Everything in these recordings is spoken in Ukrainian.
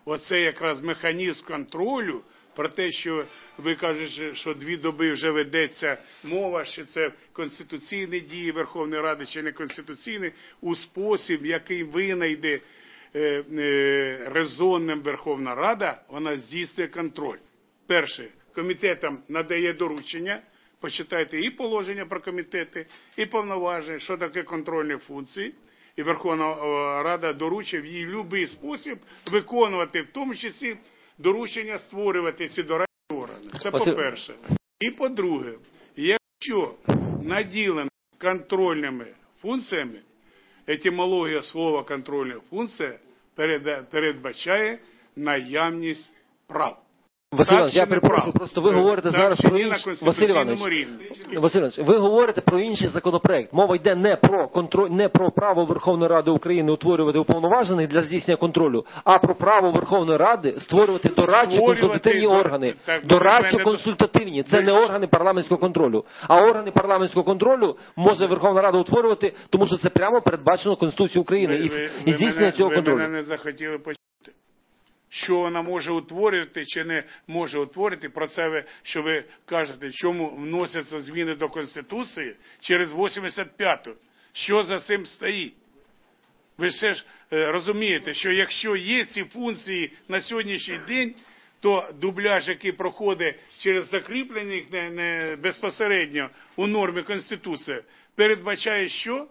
оце якраз механізм контролю, про те, що ви кажете, що 2 доби вже ведеться мова, що це конституційні дії Верховної Ради, чи не конституційні, у спосіб, який винайде резонним Верховна Рада, вона здійснює контроль. Перше, комітетам надає доручення, почитайте і положення про комітети, і повноваження, що таке контрольні функції, і Верховна Рада доручив їй в будь-який спосіб виконувати, в тому числі доручення створювати ці дорадчі органи. Це по-перше. І по-друге, якщо наділено контрольними функціями, етимологія слова контрольна функція передбачає наявність прав. Василь Іванович, я перепрошую, просто ви говорите зараз про інший... Василь Іванович, ви говорите про інший законопроект. Мова йде не про право Верховної Ради України утворювати уповноважених для здійснення контролю, а про право Верховної Ради створювати дорадчо-консультативні органи. Дорадчо-консультативні. Це не органи парламентського контролю. А органи парламентського контролю може Верховна Рада утворювати, тому що це прямо передбачено Конституцією України і здійснення цього контролю. Ви мене не захотіли почути. Що вона може утворювати чи не може утворити, про це ви, що ви кажете, чому вносяться зміни до Конституції через 85-ту. Що за цим стоїть? Ви все ж розумієте, що якщо є ці функції на сьогоднішній день, то дубляж, який проходить через закріплення їх не безпосередньо у нормі Конституції, передбачає що?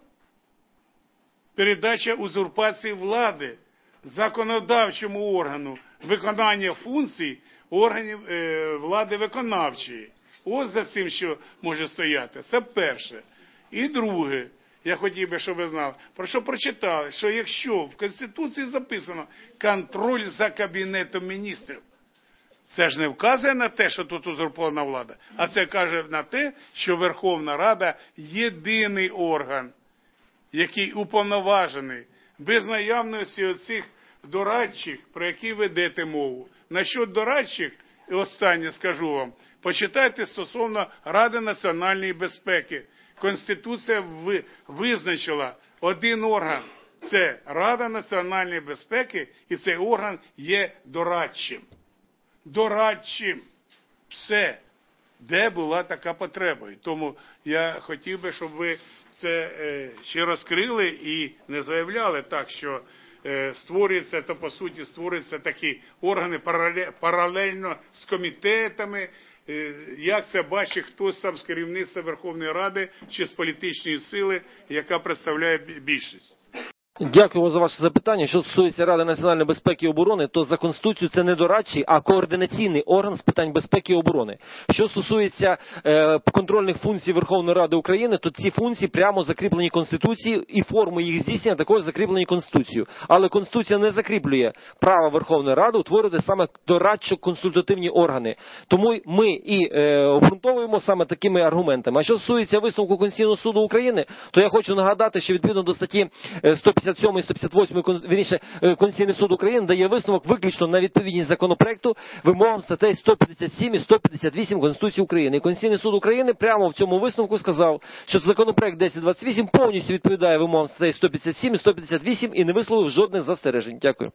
Передача узурпації влади законодавчому органу виконання функцій органів влади виконавчої. Ось за цим, що може стояти. Це перше. І друге, я хотів би, щоб ви знали, про що прочитали, що якщо в Конституції записано контроль за Кабінетом міністрів, це ж не вказує на те, що тут узурпована влада, а це каже на те, що Верховна Рада єдиний орган, який уповноважений без наявності оцих дорадчих, про які ведете мову. Насчет дорадчих, і останнє скажу вам, почитайте стосовно Ради національної безпеки. Конституція визначила один орган – це Рада національної безпеки, і цей орган є дорадчим. Дорадчим. Все. Де була така потреба. І тому я хотів би, щоб ви це ще розкрили і не заявляли так, що створюються, то по суті створюються такі органи паралельно з комітетами, як це бачить хтось там з керівництва Верховної Ради чи з політичної сили, яка представляє більшість. Дякую за ваше запитання. Що стосується Ради національної безпеки і оборони, то за Конституцією це не дорадчий, а координаційний орган з питань безпеки і оборони. Що стосується контрольних функцій Верховної Ради України, то ці функції прямо закріплені Конституцією і форми їх здійснення також закріплені Конституцією. Але Конституція не закріплює право Верховної Ради утворити саме дорадчо-консультативні органи. Тому ми і обґрунтовуємо саме такими аргументами. А що стосується висновку Конституційного суду України, то я хочу нагадати, що відповідно до статті 157 і 158, вірніше, Конституційний суд України дає висновок виключно на відповідність законопроекту вимогам статей 157 і 158 Конституції України. І Конституційний суд України прямо в цьому висновку сказав, що законопроект 1028 повністю відповідає вимогам статей 157 і 158 і не висловив жодних застережень. Дякую.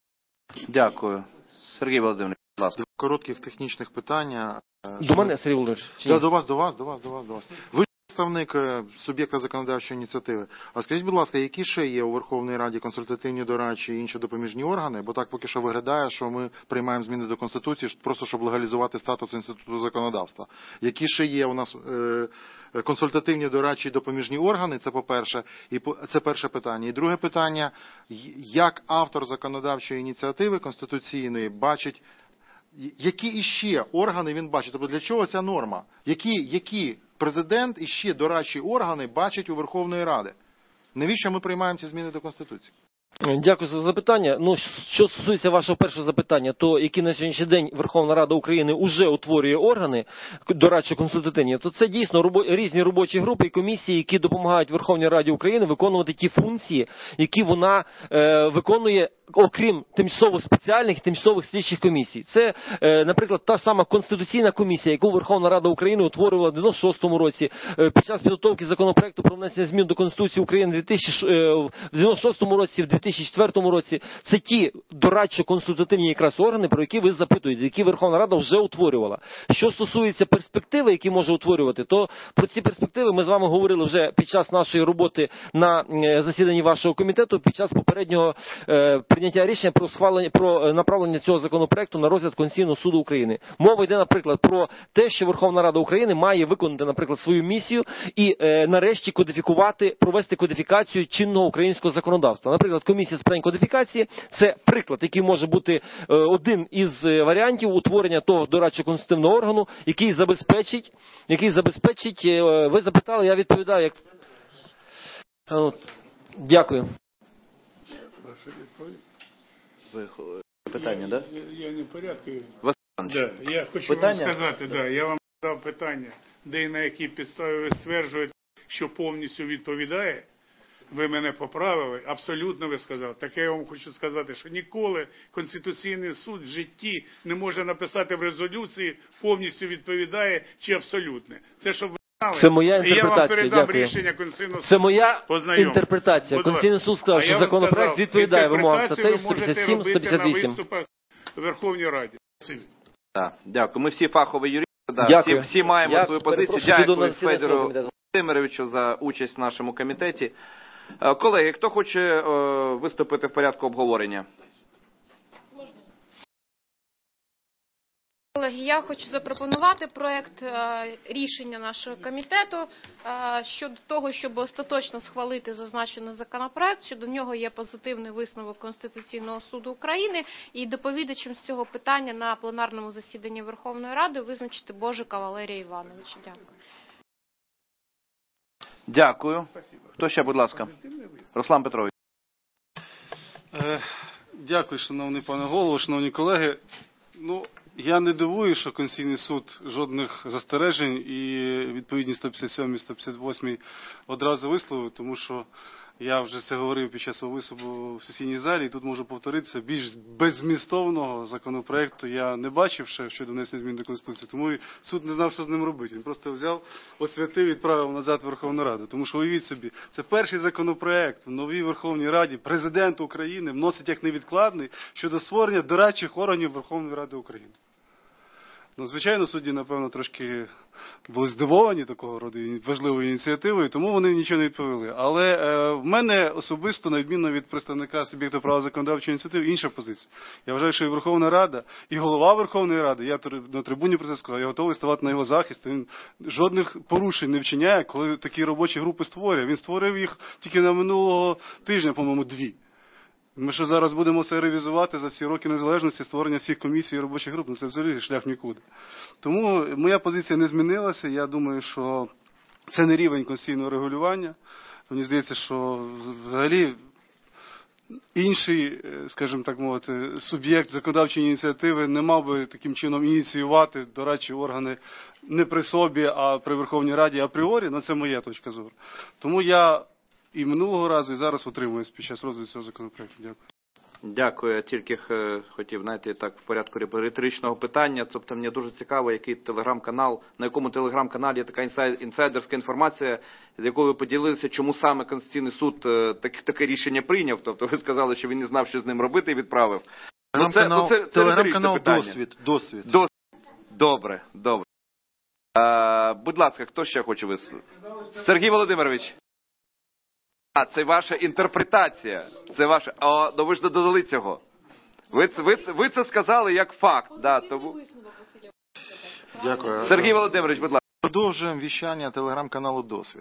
Дякую. Сергій Володимирович, будь ласка. Коротких технічних питання. До мене, Сергій Володимирович? До вас. Ви представник суб'єкта законодавчої ініціативи. А скажіть, будь ласка, які ще є у Верховній Раді консультативні, дорадчі і інші допоміжні органи? Бо так поки що виглядає, що ми приймаємо зміни до Конституції просто щоб легалізувати статус Інституту законодавства. Які ще є у нас консультативні, дорадчі і допоміжні органи? Це по-перше. І це перше питання. І друге питання, як автор законодавчої ініціативи конституційної бачить, які іще органи він бачить? Тобто для чого ця норма? Які президент і ще дорадчі органи бачить у Верховної Ради? Навіщо ми приймаємо ці зміни до Конституції? Дякую за запитання. Ну, що стосується вашого першого запитання, то які на сьогоднішній день Верховна Рада України вже утворює органи дорадчо-консультативні, то це дійсно різні робочі групи і комісії, які допомагають Верховній Раді України виконувати ті функції, які вона виконує окрім тимчасово спеціальних і тимчасових слідчих комісій. Це, наприклад, та сама Конституційна комісія, яку Верховна Рада України утворювала в 96-му році під час підготовки законопроекту про внесення змін до Конституції України в 96-му році, в 2004 році. Це ті дорадчо-консультативні якраз органи, про які ви запитуєте, які Верховна Рада вже утворювала. Що стосується перспективи, які може утворювати, то про ці перспективи ми з вами говорили вже під час нашої роботи на засіданні вашого комітету, під час попереднього прийняття рішення про схвалення, про направлення цього законопроекту на розгляд Конституційного суду України. Мова йде, наприклад, про те, що Верховна Рада України має виконати, наприклад, свою місію і нарешті кодифікувати, провести кодифікацію чинного українського законодавства. Наприклад, комісія з питань кодифікації – це приклад, який може бути один із варіантів утворення того дорадчо-консультативного органу, який забезпечить, ви запитали, я відповідаю, як... Дякую. Питання, так? Я не в порядку. Да? Я хочу вам сказати, я вам задав питання, де і на якій підставі ви стверджуєте, що повністю відповідає. Ви мене поправили, абсолютно ви сказали. Таке я вам хочу сказати, що ніколи Конституційний суд в житті не може написати в резолюції повністю відповідає чи абсолютне. Це щоб ви знали. Це моя І я вам інтерпретація, передам дякую. рішення Конституційного суду. Це моя Познайомте. інтерпретація. Конституційний суд сказав, що законопроект відповідає вимогам статей 157, 158. На виступах в Верховній Раді. Так, дякую. Ми всі фахові юристи, Дякую. всі маємо Я свою позицію. перепрошую, піду на Дякую засідання Федору комітету. Володимировичу за участь в нашому комітеті. Колеги, хто хоче виступити в порядку обговорення? Колеги, я хочу запропонувати проект рішення нашого комітету щодо того, щоб остаточно схвалити зазначений законопроект. Щодо нього є позитивний висновок Конституційного суду України, і доповідачем з цього питання на пленарному засіданні Верховної Ради визначити Божика Валерія Івановича. Дякую. Дякую. Хто ще, будь ласка? Руслан Петрович. Дякую, шановний пане голово, шановні колеги. Я не дивую, що Конституційний суд жодних застережень і відповідні 157 158 одразу висловив, тому що я вже це говорив під час свого виступу в сесійній залі, і тут можу повторитися, більш беззмістовного законопроекту я не бачив ще щодо внесення змін до Конституції, тому і суд не знав, що з ним робити. Він просто взяв, освятив і відправив назад в Верховну Раду. Тому що, уявіть собі, це перший законопроект в новій Верховній Раді, президент України вносить як невідкладний щодо створення дорадчих органів Верховної Ради України. Звичайно, судді, напевно, трошки були здивовані такого роду важливою ініціативою, тому вони нічого не відповіли. Але в мене особисто, на відміну від представника суб'єкту права законодавчої ініціативи, інша позиція. Я вважаю, що і Верховна Рада, і голова Верховної Ради, я на трибуні про це сказав, я готовий ставати на його захист. Він жодних порушень не вчиняє, коли такі робочі групи створює. Він створив їх тільки на минулого тижня, по-моєму, 2. Ми що зараз будемо це ревізувати за всі роки незалежності, створення всіх комісій і робочих груп, це взагалі шлях нікуди. Тому моя позиція не змінилася, я думаю, що це не рівень конституційного регулювання. Мені здається, що взагалі інший, скажімо так мовити, суб'єкт законодавчої ініціативи не мав би таким чином ініціювати дорадчі органи не при собі, а при Верховній Раді апріорі, це моя точка зору. Тому я і минулого разу, і зараз утримуюсь під час розгляду цього законопроекту. Дякую. Дякую. Я тільки хотів, знаєте, так в порядку риторичного питання. Тобто мені дуже цікаво, який телеграм-канал, на якому телеграм-каналі є така інсайдерська інформація, з якою ви поділилися, чому саме Конституційний суд таке рішення прийняв. Тобто ви сказали, що він не знав, що з ним робити, і відправив. Телеграм-канал «Досвід». Добре. Будь ласка, хто ще хоче висловити? Сергій Володимирович. Це ваша інтерпретація. Це ваша. Ви ж додали цього. Ви це сказали як факт. Тому... Дякую. Сергій Володимирович, будь ласка. Продовжуємо віщання телеграм-каналу «Досвід».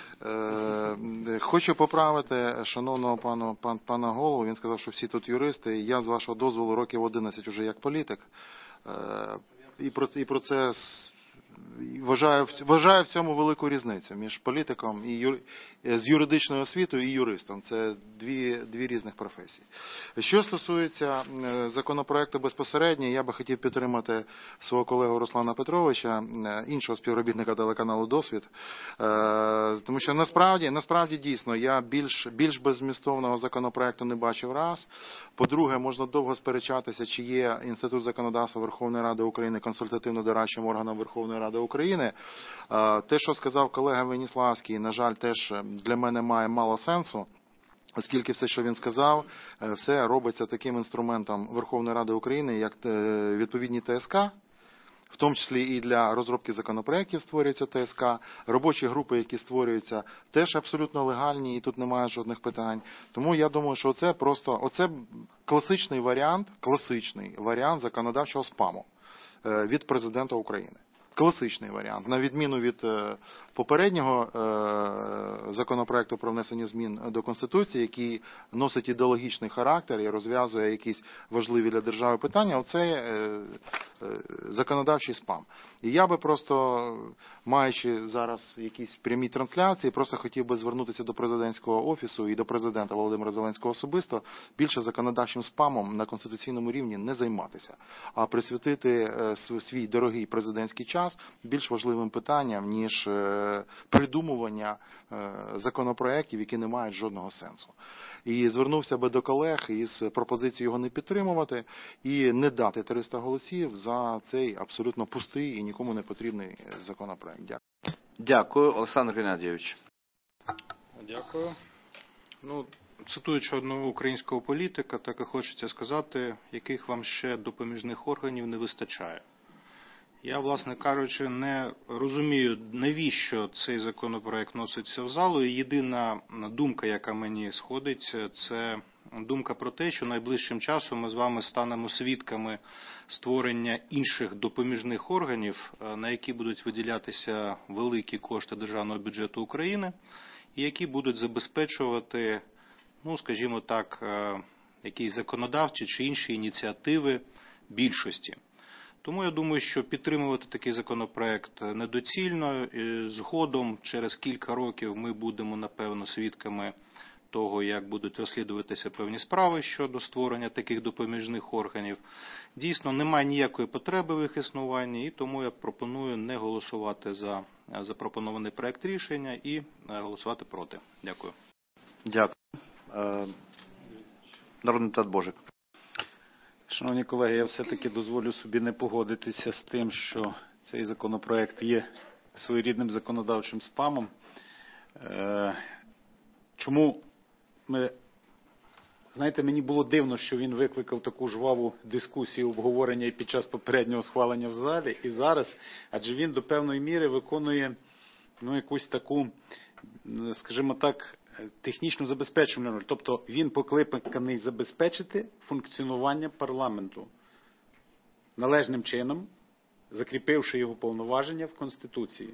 Хочу поправити шановного пана голову. Він сказав, що всі тут юристи. Я, з вашого дозволу, років 11 уже як політик. І про це вважаю в цьому велику різницю між політиком з юридичною освітою і юристом. Це дві різних професії. Що стосується законопроекту безпосередньо, я би хотів підтримати свого колегу Руслана Петровича, іншого співробітника телеканалу «Досвід», тому що насправді дійсно я більш беззмістовного законопроекту не бачив раз. По-друге, можна довго сперечатися, чи є Інститут законодавства Верховної Ради України консультативно-дорадчим органом Верховної Ради України. Те, що сказав колега Веніславський, на жаль, теж для мене має мало сенсу, оскільки все, що він сказав, все робиться таким інструментом Верховної Ради України, як відповідні ТСК, в тому числі і для розробки законопроєктів створюється ТСК, робочі групи, які створюються, теж абсолютно легальні, і тут немає жодних питань. Тому я думаю, що оце класичний варіант законодавчого спаму від президента України. Класичний варіант. На відміну від попереднього законопроекту про внесення змін до Конституції, який носить ідеологічний характер і розв'язує якісь важливі для держави питання, оце законодавчий спам. І я би просто, маючи зараз якісь прямі трансляції, просто хотів би звернутися до президентського офісу і до президента Володимира Зеленського особисто, більше законодавчим спамом на конституційному рівні не займатися, а присвятити свій дорогий президентський час більш важливим питанням, ніж придумування законопроєктів, які не мають жодного сенсу. І звернувся би до колег із пропозицією його не підтримувати і не дати 300 голосів за цей абсолютно пустий і нікому не потрібний законопроєкт. Дякую. Дякую. Олександр Геннадійович. Дякую. Цитуючи одного українського політика, так і хочеться сказати, яких вам ще допоміжних органів не вистачає. Я, власне кажучи, не розумію, навіщо цей законопроект носиться в залу. І єдина думка, яка мені сходить, це думка про те, що найближчим часом ми з вами станемо свідками створення інших допоміжних органів, на які будуть виділятися великі кошти державного бюджету України, і які будуть забезпечувати, скажімо так, якісь законодавчі чи інші ініціативи більшості. Тому я думаю, що підтримувати такий законопроект недоцільно. Згодом, через кілька років, ми будемо, напевно, свідками того, як будуть розслідуватися певні справи щодо створення таких допоміжних органів. Дійсно, немає ніякої потреби в їх існуванні, і тому я пропоную не голосувати за запропонований проект рішення і голосувати проти. Дякую. Дякую. Народний депутат Божик. Шановні колеги, я все-таки дозволю собі не погодитися з тим, що цей законопроект є своєрідним законодавчим спамом. Чому знаєте, мені було дивно, що він викликав таку жваву дискусію, обговорення і під час попереднього схвалення в залі, і зараз, адже він до певної міри виконує якусь таку, скажімо так, технічно забезпечувальну роль. Тобто він покликаний забезпечити функціонування парламенту належним чином, закріпивши його повноваження в Конституції.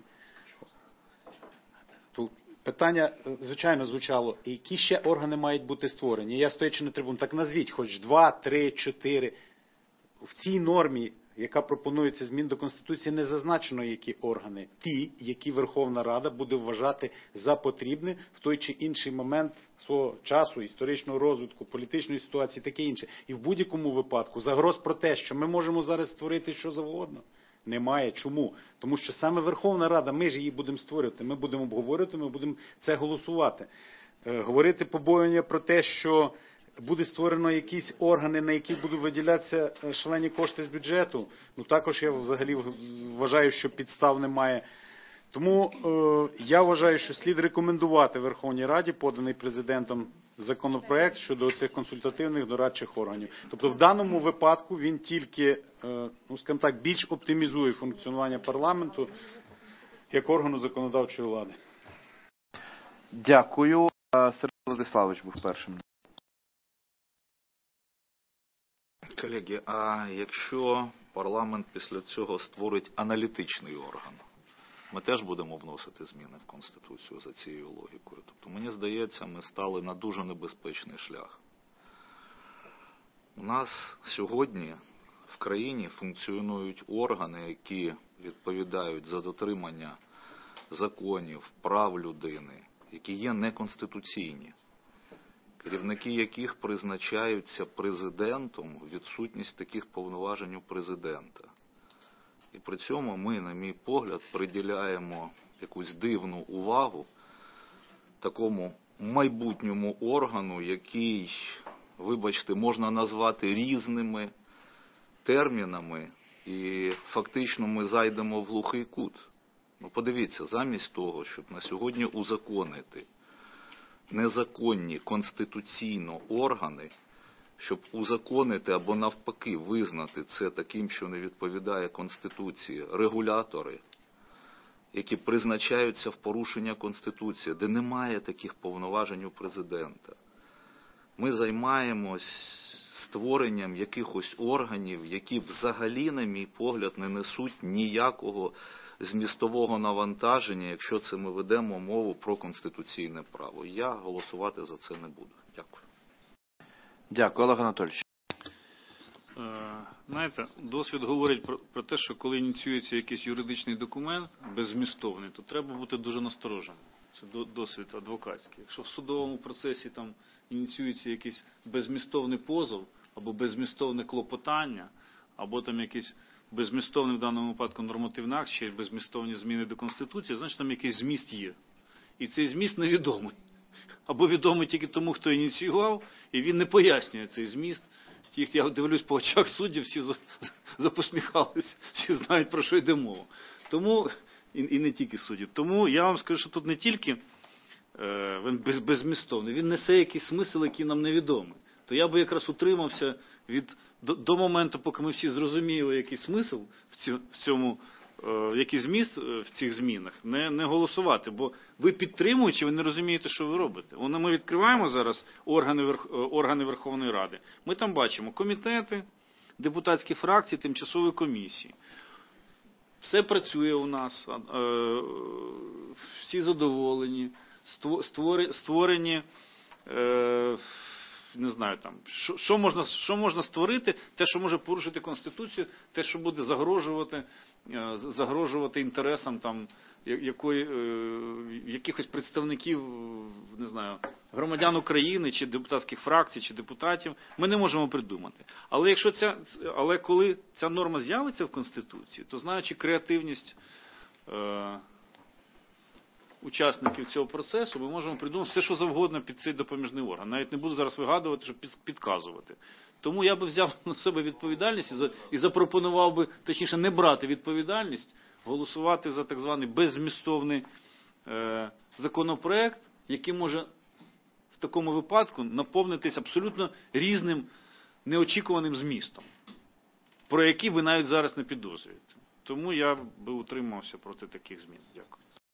Тут питання, звичайно, звучало, які ще органи мають бути створені. Я, стоячи на трибуні, так назвіть, хоч 2, 3, 4. В цій нормі, яка пропонується змін до Конституції, не зазначено, які органи. Ті, які Верховна Рада буде вважати за потрібне в той чи інший момент свого часу, історичного розвитку, політичної ситуації, таке інше. І в будь-якому випадку загроз про те, що ми можемо зараз створити що завгодно, немає. Чому? Тому що саме Верховна Рада, ми ж її будемо створювати, ми будемо обговорювати, ми будемо це голосувати. Говорити побоювання про те, що буде створено якісь органи, на які будуть виділятися шалені кошти з бюджету, також я взагалі вважаю, що підстав немає. Тому я вважаю, що слід рекомендувати Верховній Раді, поданий президентом законопроект щодо цих консультативних дорадчих органів. Тобто в даному випадку він тільки, скажімо так, більш оптимізує функціонування парламенту як органу законодавчої влади. Дякую. Сергій Владиславович був першим. Колеги, а якщо парламент після цього створить аналітичний орган, ми теж будемо вносити зміни в Конституцію за цією логікою. Тобто, мені здається, ми стали на дуже небезпечний шлях. У нас сьогодні в країні функціонують органи, які відповідають за дотримання законів, прав людини, які є неконституційні, керівники яких призначаються президентом у відсутність таких повноважень у президента. І при цьому ми, на мій погляд, приділяємо якусь дивну увагу такому майбутньому органу, який, вибачте, можна назвати різними термінами, і фактично ми зайдемо в глухий кут. Ну, подивіться, замість того, щоб на сьогодні узаконити незаконні конституційно органи, щоб узаконити або навпаки визнати це таким, що не відповідає Конституції, регулятори, які призначаються в порушення Конституції, де немає таких повноважень у президента. Ми займаємось створенням якихось органів, які взагалі, на мій погляд, не несуть ніякого змістового навантаження, якщо це ми ведемо мову про конституційне право. Я голосувати за це не буду. Дякую. Дякую, Олег Анатолійович. Знаєте, досвід говорить про те, що коли ініціюється якийсь юридичний документ беззмістовний, то треба бути дуже настороженим. Це досвід адвокатський. Якщо в судовому процесі там ініціюється якийсь беззмістовний позов, або беззмістовне клопотання, або там якийсь беззмістовний в даному випадку нормативний акт, чи беззмістовні зміни до Конституції, значить там якийсь зміст є. І цей зміст невідомий. Або відомий тільки тому, хто ініціював, і він не пояснює цей зміст. Я дивлюсь по очах суддів, всі запосміхалися, всі знають, про що йде мова. Тому, і не тільки суддів. Тому я вам скажу, що тут не тільки він беззмістовний, він несе якийсь смисл, який нам невідомий. То я би якраз утримався до моменту, поки ми всі зрозуміли, який смисл в цьому, який зміст в цих змінах, не голосувати. Бо ви підтримуючи, ви не розумієте, що ви робите. Ми відкриваємо зараз органи Верховної Ради. Ми там бачимо комітети, депутатські фракції, тимчасові комісії. Все працює у нас, всі задоволені, створені, не знаю, там, що можна створити, те, що може порушити Конституцію, те, що буде загрожувати інтересам там, якихось представників, не знаю, громадян України, чи депутатських фракцій, чи депутатів, ми не можемо придумати. Але коли ця норма з'явиться в Конституції, то, знаючи креативність учасників цього процесу, ми можемо придумати все, що завгодно під цей допоміжний орган. Навіть не буду зараз вигадувати, щоб підказувати. Тому я би взяв на себе відповідальність і запропонував би, точніше, не брати відповідальність, голосувати за так званий беззмістовний законопроект, який може в такому випадку наповнитись абсолютно різним, неочікуваним змістом, про який ви навіть зараз не підозрюєте. Тому я би утримався проти таких змін. Дякую.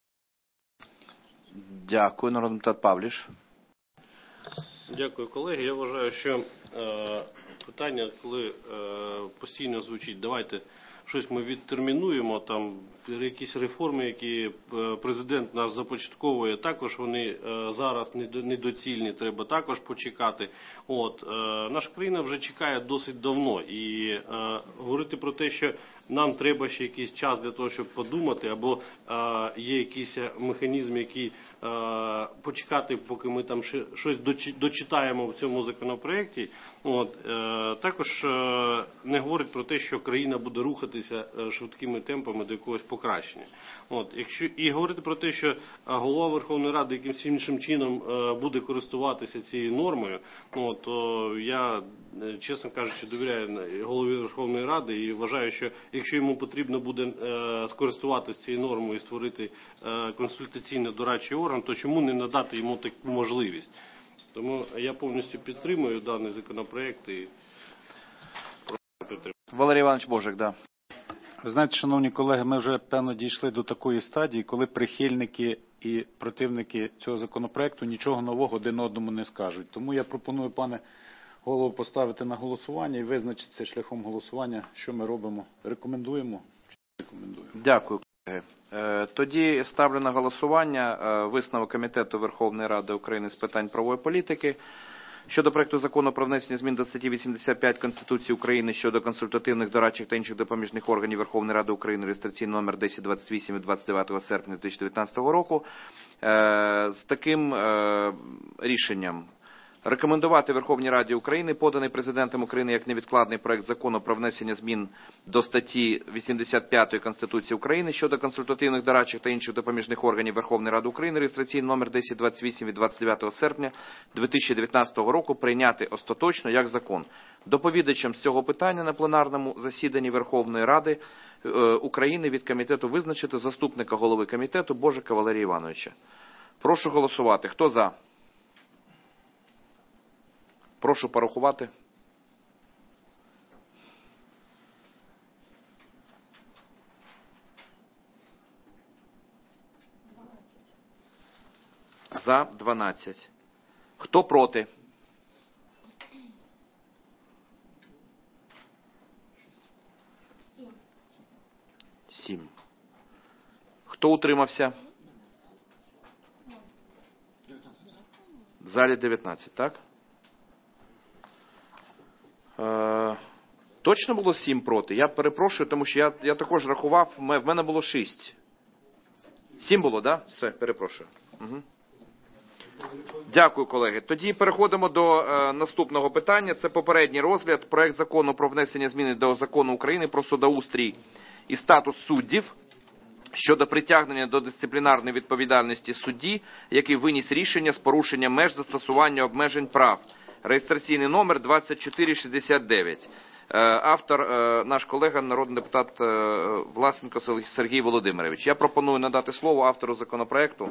Дякую, народний депутат Павліш. Дякую, колеги. Я вважаю, що питання, коли постійно звучить, давайте щось ми відтермінуємо, там якісь реформи, які президент наш започатковує, також вони зараз недоцільні, треба також почекати. Наша країна вже чекає досить давно, і говорити про те, що нам треба ще якийсь час для того, щоб подумати, або є якийсь механізм, який почекати, поки ми там щось дочитаємо в цьому законопроекті, також не говорить про те, що країна буде рухатися швидкими темпами до якогось покращення. І говорити про те, що голова Верховної Ради якимось іншим чином буде користуватися цією нормою, то я, чесно кажучи, довіряю голові Верховної Ради і вважаю, що якщо йому потрібно буде скористуватися цією нормою і створити консультаційно-дорадчий орган, то чому не надати йому таку можливість? Тому я повністю підтримую даний законопроект і прошу підтримати. Валерій Іванович Божик, да. Ви знаєте, шановні колеги, ми вже, певно, дійшли до такої стадії, коли прихильники і противники цього законопроекту нічого нового один одному не скажуть. Тому я пропоную, пане голову, поставити на голосування і визначитися шляхом голосування, що ми робимо. Рекомендуємо? Рекомендуємо. Дякую, колеги. Тоді ставлю на голосування висновок Комітету Верховної Ради України з питань правової політики щодо проекту закону про внесення змін до статті 85 Конституції України щодо консультативних, дорадчих та інших допоміжних органів Верховної Ради України, реєстраційний номер 1028 від 29 серпня 2019 року, з таким рішенням. Рекомендувати Верховній Раді України поданий Президентом України як невідкладний проект закону про внесення змін до статті 85 Конституції України щодо консультативних, дорадчих та інших допоміжних органів Верховної Ради України, реєстраційний номер 1028 від 29 серпня 2019 року, прийняти остаточно як закон. Доповідачем з цього питання на пленарному засіданні Верховної Ради України від комітету визначити заступника голови комітету Божика Валерія Івановича. Прошу голосувати. Хто за? Прошу порахувати. За 12. Хто проти? 7. Хто утримався? В залі 19, так? Точно було 7 проти? Я перепрошую, тому що я також рахував, в мене було 6. 7 було, так? Да? Все, перепрошую. Угу. Дякую, колеги. Тоді переходимо до наступного питання. Це попередній розгляд. Проект закону про внесення зміни до Закону України про судоустрій і статус суддів щодо притягнення до дисциплінарної відповідальності судді, який виніс рішення з порушенням меж застосування обмежень прав. Реєстраційний номер 2469. Автор наш колега, народний депутат Власенко Сергій Володимирович. Я пропоную надати слово автору законопроекту.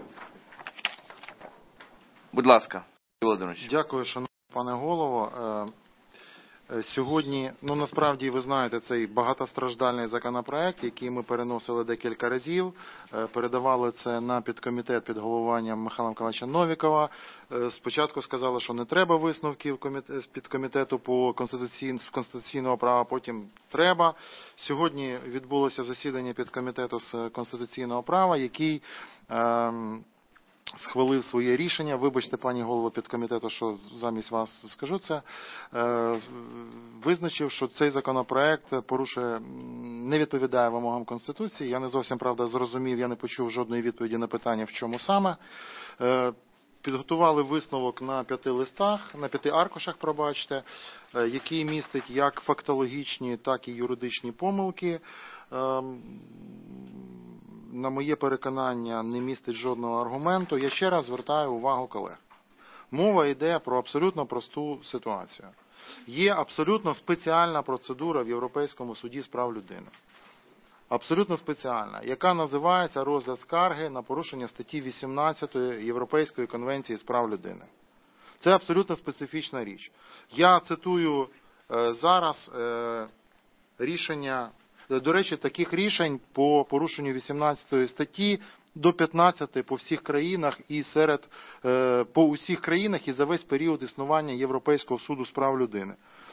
Будь ласка, Сергій Володимирович. Дякую, шановний пане голово. Сьогодні, насправді, ви знаєте, цей багатостраждальний законопроект, який ми переносили декілька разів, передавали це на підкомітет під головуванням Михайла Миколаївича Новікова. Спочатку сказали, що не треба висновків підкомітету по конституційного права, потім треба. Сьогодні відбулося засідання підкомітету з конституційного права, який схвалив своє рішення. Вибачте, пані голово підкомітету, що замість вас скажу це. Визначив, що цей законопроект порушує, не відповідає вимогам Конституції. Я не зовсім, правда, зрозумів, я не почув жодної відповіді на питання, в чому саме. Підготували висновок на 5 листах, на 5 аркушах, пробачте, який містить як фактологічні, так і юридичні помилки. На моє переконання, не містить жодного аргументу. Я ще раз звертаю увагу колег. Мова йде про абсолютно просту ситуацію. Є абсолютно спеціальна процедура в Європейському суді з прав людини. Абсолютно спеціальна, яка називається розгляд скарги на порушення статті 18 Європейської конвенції з прав людини. Це абсолютно специфічна річ. Я цитую зараз рішення. До речі, таких рішень по порушенню 18 статті до 15 по всіх країнах і по усіх країнах і за весь період існування Європейського суду з прав людини.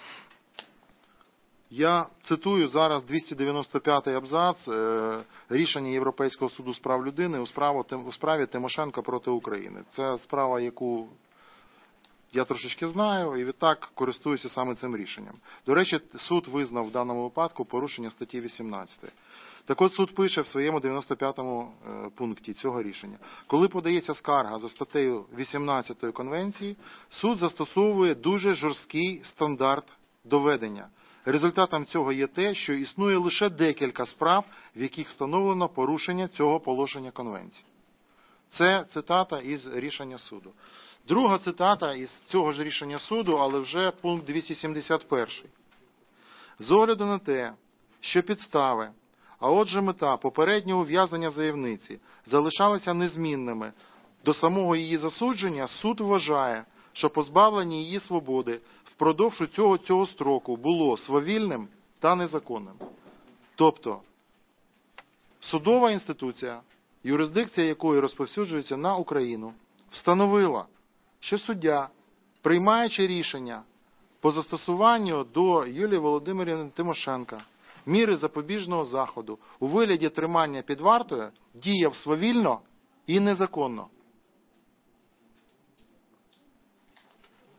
Я цитую зараз 295-й абзац рішення Європейського суду з прав людини у справі Тимошенко проти України. Це справа, яку я трошечки знаю, і відтак користуюся саме цим рішенням. До речі, суд визнав в даному випадку порушення статті 18. Так от суд пише в своєму 95-му пункті цього рішення. Коли подається скарга за статтею 18 Конвенції, суд застосовує дуже жорсткий стандарт доведення. Результатом цього є те, що існує лише декілька справ, в яких встановлено порушення цього положення Конвенції. Це цитата із рішення суду. Друга цитата із цього ж рішення суду, але вже пункт 271. З огляду на те, що підстави, а отже мета попереднього ув'язнення заявниці залишалися незмінними до самого її засудження, суд вважає, що позбавлення її свободи впродовж цього строку було свавільним та незаконним. Тобто, судова інституція, юрисдикція якої розповсюджується на Україну, встановила, що суддя, приймаючи рішення по застосуванню до Юлії Володимирівни Тимошенко міри запобіжного заходу у вигляді тримання під вартою, діяв свавільно і незаконно.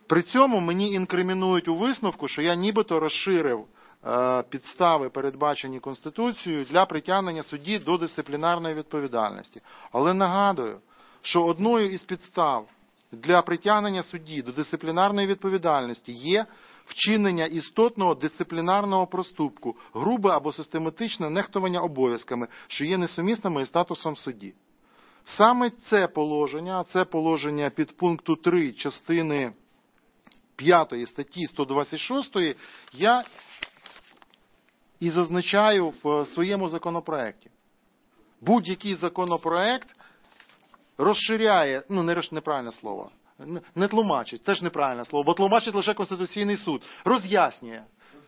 При цьому мені інкримінують у висновку, що я нібито розширив підстави, передбачені Конституцією, для притягнення судді до дисциплінарної відповідальності. Але нагадую, що одною із підстав для притягнення судді до дисциплінарної відповідальності є вчинення істотного дисциплінарного проступку, грубе або систематичне нехтування обов'язками, що є несумісними із статусом судді. Саме це положення підпункту 3 частини 5 статті 126 я і зазначаю в своєму законопроекті. Будь-який законопроект розширяє, неправильне слово, не тлумачить, теж неправильне слово, бо тлумачить лише Конституційний суд, роз'яснює.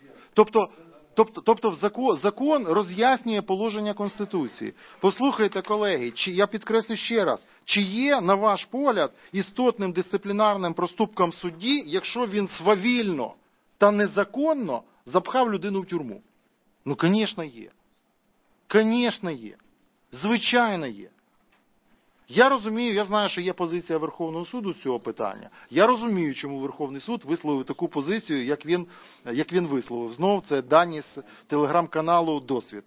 Тобто закон роз'яснює положення Конституції. Послухайте, колеги, я підкреслю ще раз, чи є, на ваш погляд, істотним дисциплінарним проступком судді, якщо він свавільно та незаконно запхав людину в тюрму? Ну, звісно, є. Звісно, є. Звичайно, є. Я розумію, я знаю, що є позиція Верховного суду з цього питання. Я розумію, чому Верховний суд висловив таку позицію, як він висловив. Знову це дані з телеграм-каналу «Досвід».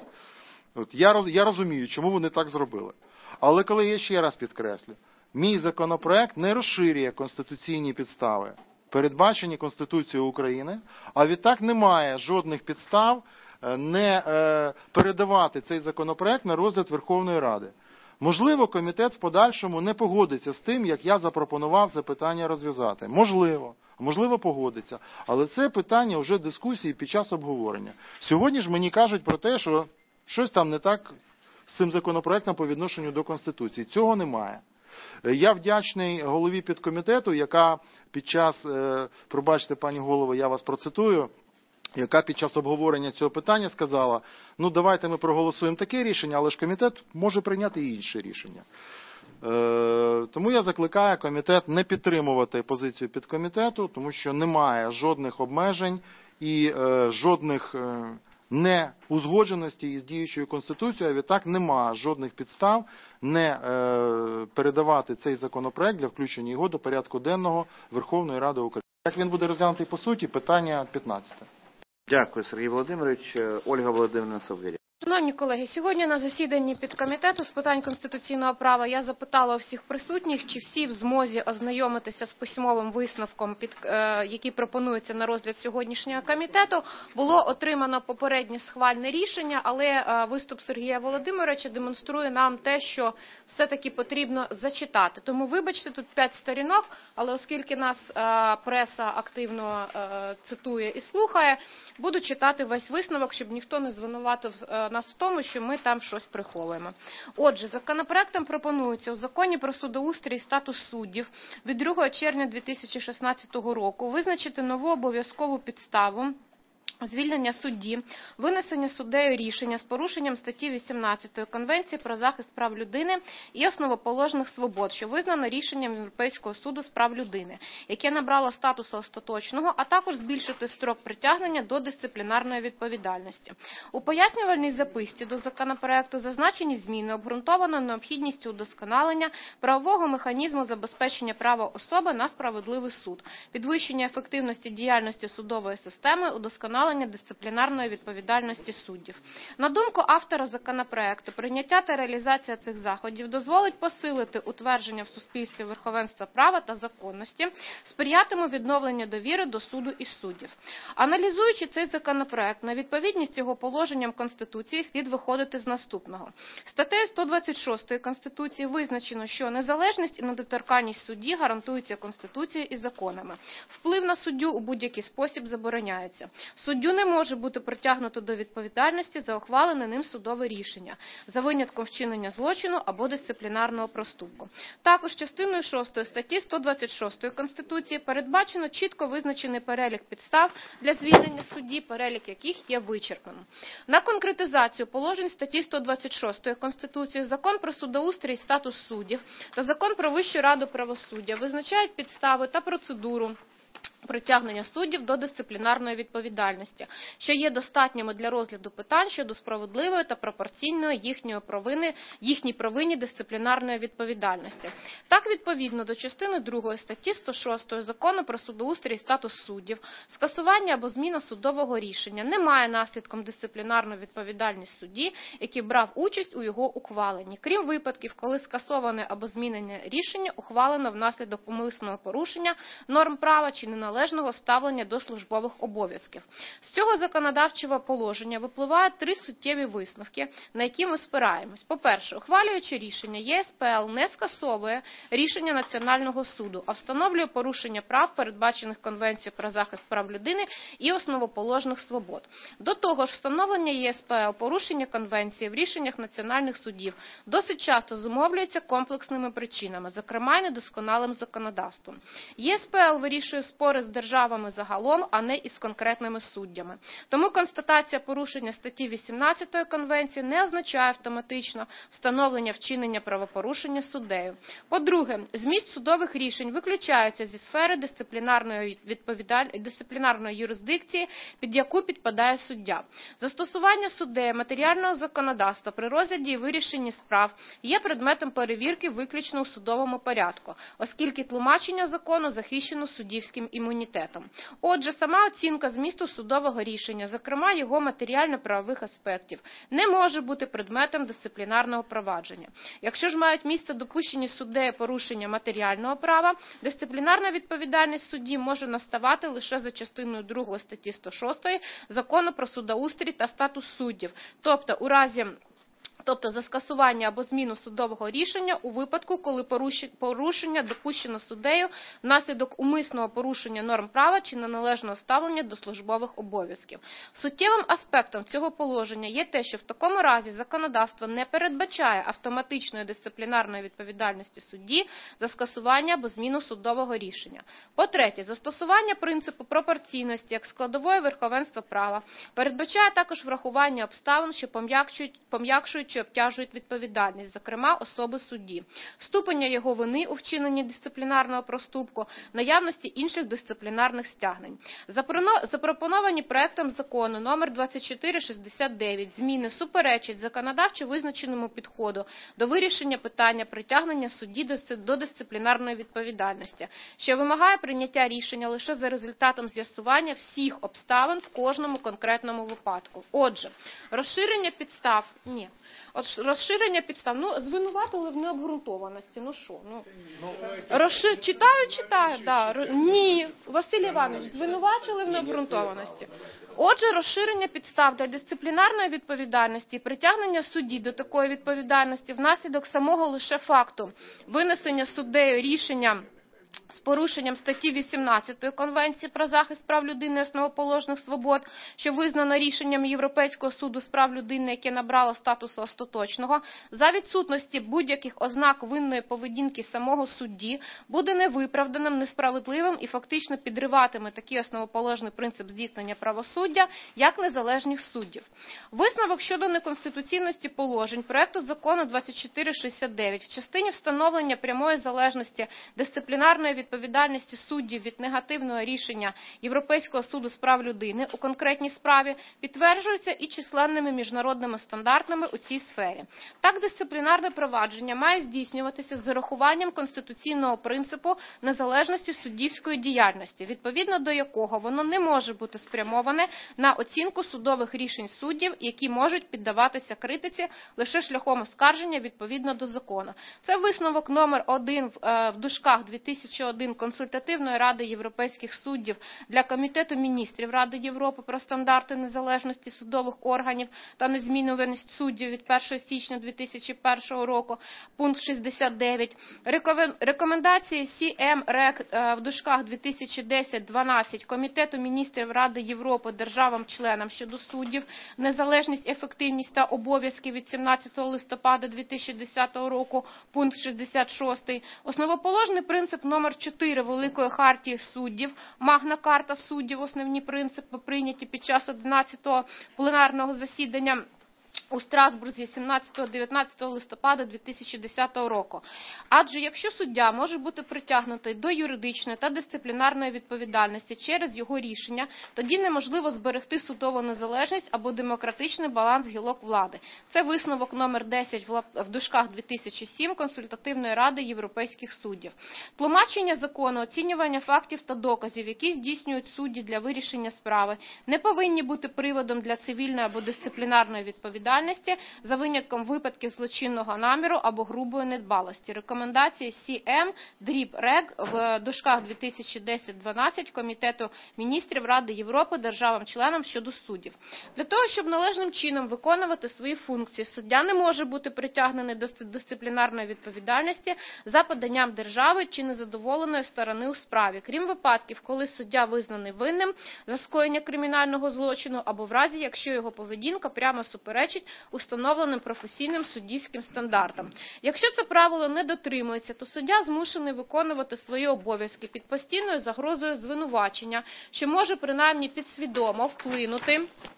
Я розумію, чому вони так зробили. Але коли я ще раз підкреслю, мій законопроект не розширює конституційні підстави, передбачені Конституцією України, а відтак немає жодних підстав не передавати цей законопроект на розгляд Верховної Ради. Можливо, комітет в подальшому не погодиться з тим, як я запропонував це питання розв'язати. Можливо, погодиться. Але це питання вже дискусії під час обговорення. Сьогодні ж мені кажуть про те, що щось там не так з цим законопроектом по відношенню до Конституції. Цього немає. Я вдячний голові підкомітету, яка під час, пробачте, пані голово, я вас процитую, яка під час обговорення цього питання сказала, давайте ми проголосуємо таке рішення, але ж комітет може прийняти і інше рішення. Тому я закликаю комітет не підтримувати позицію підкомітету, тому що немає жодних обмежень і жодних неузгодженостей із діючою Конституцією, а відтак немає жодних підстав не передавати цей законопроект для включення його до порядку денного Верховної Ради України. Як він буде розглянутий по суті, питання 15. Дякую, Сергій Володимирович. Ольга Володимирівна Совгиря. Шановні колеги, сьогодні на засіданні підкомітету з питань конституційного права я запитала у всіх присутніх, чи всі в змозі ознайомитися з письмовим висновком, який пропонується на розгляд сьогоднішнього комітету. Було отримано попереднє схвальне рішення, але виступ Сергія Володимировича демонструє нам те, що все-таки потрібно зачитати. Тому, вибачте, тут 5 сторінок, але оскільки нас преса активно цитує і слухає, буду читати весь висновок, щоб ніхто не звинуватив нас в тому, що ми там щось приховуємо. Отже, законопроектом пропонується у Законі про судоустрій і статус суддів від 2 червня 2016 року визначити нову обов'язкову підставу звільнення судді, винесення суддею рішення з порушенням статті 18 Конвенції про захист прав людини і основоположних свобод, що визнано рішенням Європейського суду з прав людини, яке набрало статусу остаточного, а також збільшити строк притягнення до дисциплінарної відповідальності. У пояснювальній записці до законопроекту зазначені зміни обґрунтовано необхідністю удосконалення правового механізму забезпечення права особи на справедливий суд, підвищення ефективності діяльності судової системи, удосконалення дисциплінарної відповідальності суддів. На думку автора законопроекту, прийняття та реалізація цих заходів дозволить посилити утвердження в суспільстві верховенства права та законності, сприятиме відновленню довіри до суду і суддів. Аналізуючи цей законопроект на відповідність його положенням Конституції, слід виходити з наступного. Статтею 126 Конституції визначено, що незалежність і недоторканність судді гарантуються Конституцією і законами. Вплив на суддю у будь-який спосіб забороняється. Суддю не може бути притягнуто до відповідальності за ухвалене ним судове рішення, за винятком вчинення злочину або дисциплінарного проступку. Також частиною 6 статті 126 Конституції передбачено чітко визначений перелік підстав для звільнення судді, перелік яких є вичерпним. На конкретизацію положень статті 126 Конституції Закон про судоустрій і статус суддів та Закон про Вищу раду правосуддя визначають підстави та процедуру притягнення суддів до дисциплінарної відповідальності, що є достатніми для розгляду питань щодо справедливої та пропорційної їхній провині дисциплінарної відповідальності. Так, відповідно до частини 2 статті 106 Закону про судоустрій і статус суддів, скасування або зміна судового рішення не має наслідком дисциплінарну відповідальність судді, який брав участь у його ухваленні, крім випадків, коли скасоване або змінене рішення ухвалено внаслідок умисного порушення норм права чи неналежного ставлення до службових обов'язків. З цього законодавчого положення випливає 3 суттєві висновки, на які ми спираємось. По-перше, ухвалюючи рішення, ЄСПЛ не скасовує рішення Національного суду, а встановлює порушення прав, передбачених Конвенцією про захист прав людини і основоположних свобод. До того ж, встановлення ЄСПЛ порушення Конвенції в рішеннях національних судів досить часто зумовлюється комплексними причинами, зокрема й недосконалим законодавством. ЄСПЛ вирішує спори з державами загалом, а не із конкретними суддями. Тому констатація порушення статті 18 Конвенції не означає автоматично встановлення вчинення правопорушення суддею. По-друге, зміст судових рішень виключається зі сфери дисциплінарної юрисдикції, під яку підпадає суддя. Застосування суддею матеріального законодавства при розгляді і вирішенні справ є предметом перевірки виключно у судовому порядку, оскільки тлумачення закону захищено суддівським імунітетом. Отже, сама оцінка змісту судового рішення, зокрема його матеріально-правових аспектів, не може бути предметом дисциплінарного провадження. Якщо ж мають місце допущені суддею порушення матеріального права, дисциплінарна відповідальність судді може наставати лише за частиною 2 статті 106 Закону про судоустрій та статус суддів, тобто за скасування або зміну судового рішення у випадку, коли порушення допущено суддею внаслідок умисного порушення норм права чи неналежного ставлення до службових обов'язків. Суттєвим аспектом цього положення є те, що в такому разі законодавство не передбачає автоматичної дисциплінарної відповідальності судді за скасування або зміну судового рішення. По-третє, застосування принципу пропорційності як складової верховенства права передбачає також врахування обставин, що пом'якшують чи обтяжують відповідальність, зокрема особи судді, ступеня його вини у вчиненні дисциплінарного проступку, наявності інших дисциплінарних стягнень. Запропоновані проектом закону номер 2469 зміни суперечать законодавчо визначеному підходу до вирішення питання притягнення судді до дисциплінарної відповідальності, що вимагає прийняття рішення лише за результатом з'ясування всіх обставин в кожному конкретному випадку. Отже, розширення підстав, звинуватили в необґрунтованості. Читаю, да. Ні, Василь Іванович, звинувачили в необґрунтованості. Отже, розширення підстав для дисциплінарної відповідальності і притягнення судді до такої відповідальності внаслідок самого лише факту винесення суддею рішення з порушенням статті 18 Конвенції про захист прав людини і основоположних свобод, що визнано рішенням Європейського суду з прав людини, яке набрало статусу остаточного, за відсутності будь-яких ознак винної поведінки самого судді, буде невиправданим, несправедливим і фактично підриватиме такий основоположний принцип здійснення правосуддя, як незалежних суддів. Висновок щодо неконституційності положень проекту закону 2469 в частині встановлення прямої залежності дисциплінарної відповідальності суддів від негативного рішення Європейського суду з прав людини у конкретній справі підтверджується і численними міжнародними стандартами у цій сфері. Так, дисциплінарне провадження має здійснюватися з урахуванням конституційного принципу незалежності суддівської діяльності, відповідно до якого воно не може бути спрямоване на оцінку судових рішень суддів, які можуть піддаватися критиці лише шляхом оскарження відповідно до закону. Це висновок номер 1 в дужках 2001 Консультативної ради європейських суддів для Комітету міністрів Ради Європи про стандарти незалежності судових органів та незмінюваність суддів від 1 січня 2001 року, пункт 69. Рекомендації СІМ-РЕК в дужках 2010-12 Комітету міністрів Ради Європи державам-членам щодо суддів, незалежність, ефективність та обов'язки від 17 листопада 2010 року, пункт 66. Основоположний принцип номер 4 Великої хартії суддів, Магна Карта суддів, основні принципи, прийняті під час 11-го пленарного засідання у Страсбурзі 17-19 листопада 2010 року. Адже якщо суддя може бути притягнутий до юридичної та дисциплінарної відповідальності через його рішення, тоді неможливо зберегти судову незалежність або демократичний баланс гілок влади. Це висновок номер 10 в дужках 2007 Консультативної ради європейських суддів. Тлумачення закону, оцінювання фактів та доказів, які здійснюють судді для вирішення справи, не повинні бути приводом для цивільної або дисциплінарної відповідальності за винятком випадків злочинного наміру або грубої недбалості. Рекомендації CM-РЕГ в дужках 2010-12 Комітету міністрів Ради Європи державам-членам щодо суддів. Для того, щоб належним чином виконувати свої функції, суддя не може бути притягнений до дисциплінарної відповідальності за поданням держави чи незадоволеної сторони у справі, крім випадків, коли суддя визнаний винним за скоєння кримінального злочину або в разі, якщо його поведінка прямо суперечить установленим професійним суддівським стандартам. Якщо це правило не дотримується, то суддя змушений виконувати свої обов'язки під постійною загрозою звинувачення, що може принаймні підсвідомо вплинути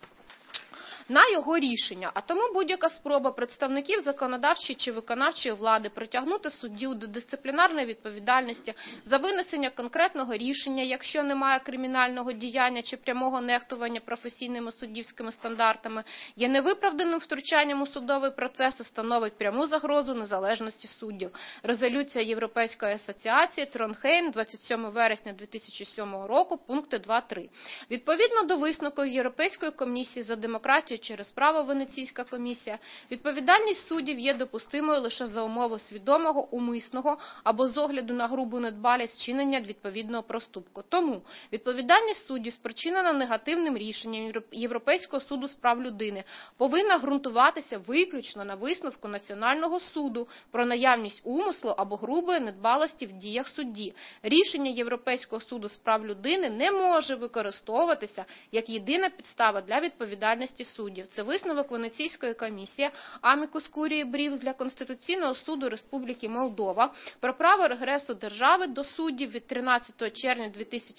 на його рішення, а тому будь-яка спроба представників законодавчої чи виконавчої влади притягнути суддю до дисциплінарної відповідальності за винесення конкретного рішення, якщо немає кримінального діяння чи прямого нехтування професійними суддівськими стандартами, є невиправданим втручанням у судовий процес і становить пряму загрозу незалежності суддів. Резолюція Європейської асоціації Тронхейм 27 вересня 2007 року, пункти 2-3. Відповідно до висновку Європейської комісії за демократію через право Венеційська комісія, відповідальність суддів є допустимою лише за умови свідомого, умисного або з огляду на грубу недбалість вчинення відповідного проступку. Тому відповідальність суддів, спричинена негативним рішенням Європейського суду з прав людини, повинна ґрунтуватися виключно на висновку Національного суду про наявність умислу або грубої недбалості в діях судді. Рішення Європейського суду з прав людини не може використовуватися як єдина підстава для відповідальності суддів. Це висновок Венеційської комісії Амікус Курії Брів для Конституційного суду Республіки Молдова про право регресу держави до суддів від 13 червня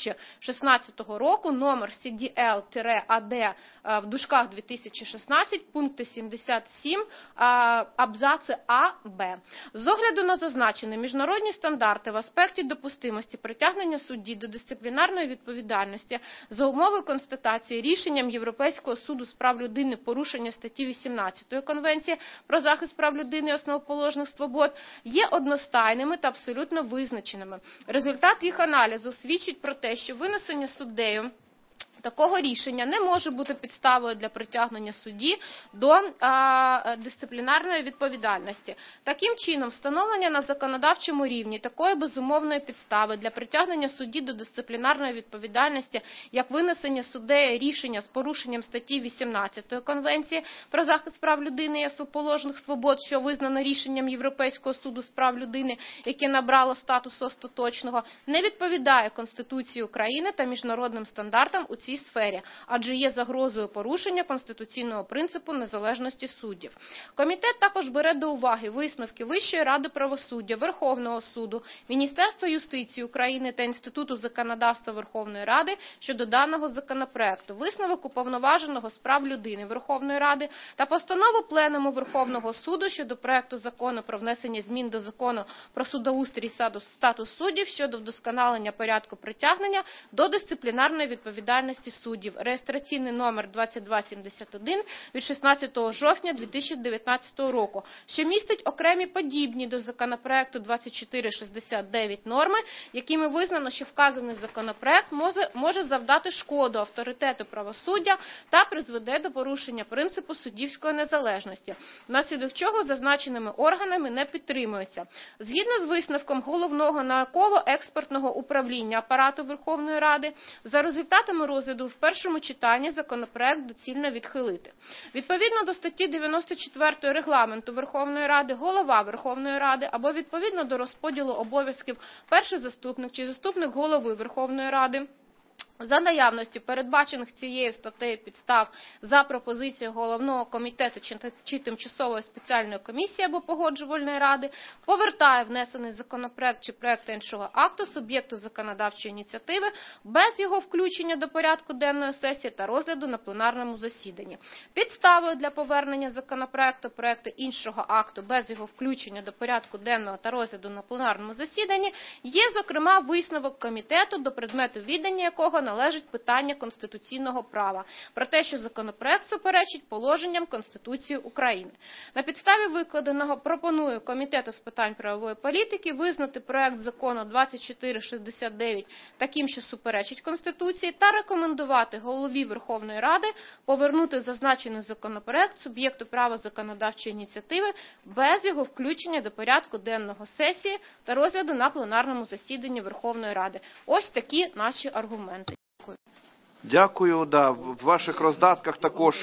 2016 року, номер CDL-AD в дужках 2016, пункти 77, абзаци А, Б. З огляду на зазначені міжнародні стандарти в аспекті допустимості притягнення судді до дисциплінарної відповідальності за умови констатації рішенням Європейського суду з прав людини порушення статті 18 Конвенції про захист прав людини і основоположних свобод є одностайними та абсолютно визначеними. Результат їх аналізу свідчить про те, що винесення суддею такого рішення не може бути підставою для притягнення судді до дисциплінарної відповідальності. Таким чином, встановлення на законодавчому рівні такої безумовної підстави для притягнення судді до дисциплінарної відповідальності, як винесення суддею рішення з порушенням статті 18 Конвенції про захист прав людини і основоположних свобод, що визнано рішенням Європейського суду з прав людини, яке набрало статус остаточного, не відповідає Конституції України та міжнародним стандартам у цій сфері, адже є загрозою порушення конституційного принципу незалежності суддів. Комітет також бере до уваги висновки Вищої ради правосуддя, Верховного суду, Міністерства юстиції України та Інституту законодавства Верховної Ради щодо даного законопроекту, висновок Уповноваженого з прав людини Верховної Ради та постанову Пленуму Верховного суду щодо проекту закону про внесення змін до закону про судоустрій і статус суддів щодо вдосконалення порядку притягнення до дисциплінарної відповідальності суддів, реєстраційний номер 2271 від 16 жовтня 2019 року, що містить окремі подібні до законопроекту 2469 норми, якими визнано, що вказаний законопроект може завдати шкоду авторитету правосуддя та призведе до порушення принципу суддівської незалежності, внаслідок чого зазначеними органами не підтримується. Згідно з висновком Головного науково-експертного управління Апарату Верховної Ради, за результатами розгляду в першому читанні законопроект доцільно відхилити. Відповідно до статті 94 Регламенту Верховної Ради, голова Верховної Ради або відповідно до розподілу обов'язків перший заступник чи заступник голови Верховної Ради За наявності передбачених цією статтею підстав за пропозицією головного комітету чи тимчасової спеціальної комісії або погоджувальної ради повертає внесений законопроект чи проект іншого акту суб'єкту законодавчої ініціативи без його включення до порядку денної сесії та розгляду на пленарному засіданні. Підставою для повернення законопроекту, проекту іншого акту без його включення до порядку денного та розгляду на пленарному засіданні є, зокрема, висновок комітету, до предмету відання якого належить питання конституційного права про те, що законопроект суперечить положенням Конституції України. На підставі викладеного пропоную Комітету з питань правової політики визнати проект закону 2469 таким, що суперечить Конституції, та рекомендувати голові Верховної Ради повернути зазначений законопроект суб'єкту права законодавчої ініціативи без його включення до порядку денного сесії та розгляду на пленарному засіданні Верховної Ради. Ось такі наші аргументи. Дякую. Да. В ваших роздатках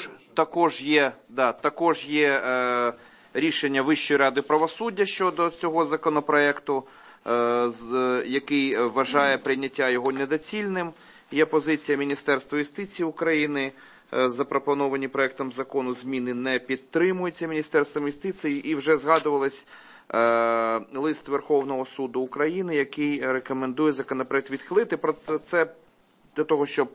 також є рішення Вищої ради правосуддя щодо цього законопроекту, який вважає прийняття його недоцільним. Є позиція Міністерства юстиції України. Запропоновані проектом закону зміни не підтримуються Міністерством юстиції, і вже згадувалось лист Верховного суду України, який рекомендує законопроект відхилити. Про це для того, щоб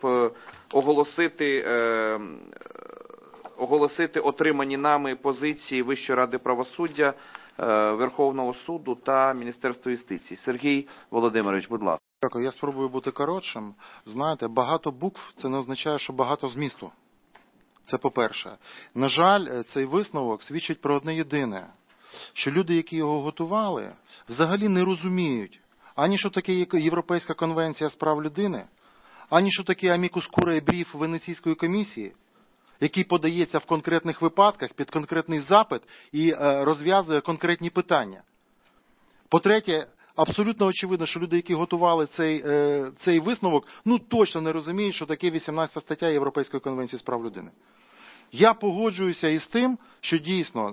оголосити отримані нами позиції Вищої ради правосуддя, Верховного суду та Міністерства юстиції. Сергій Володимирович, будь ласка. Дякую. Я спробую бути коротшим. Знаєте, багато букв – це не означає, що багато змісту. Це по-перше. На жаль, цей висновок свідчить про одне єдине, що люди, які його готували, взагалі не розуміють, ані що таке Європейська конвенція з прав людини, ані що таке амікус куріаe бріф Венеційської комісії, який подається в конкретних випадках під конкретний запит і розв'язує конкретні питання. По-третє, абсолютно очевидно, що люди, які готували цей висновок, точно не розуміють, що таке 18 стаття Європейської конвенції з прав людини. Я погоджуюся із тим, що дійсно,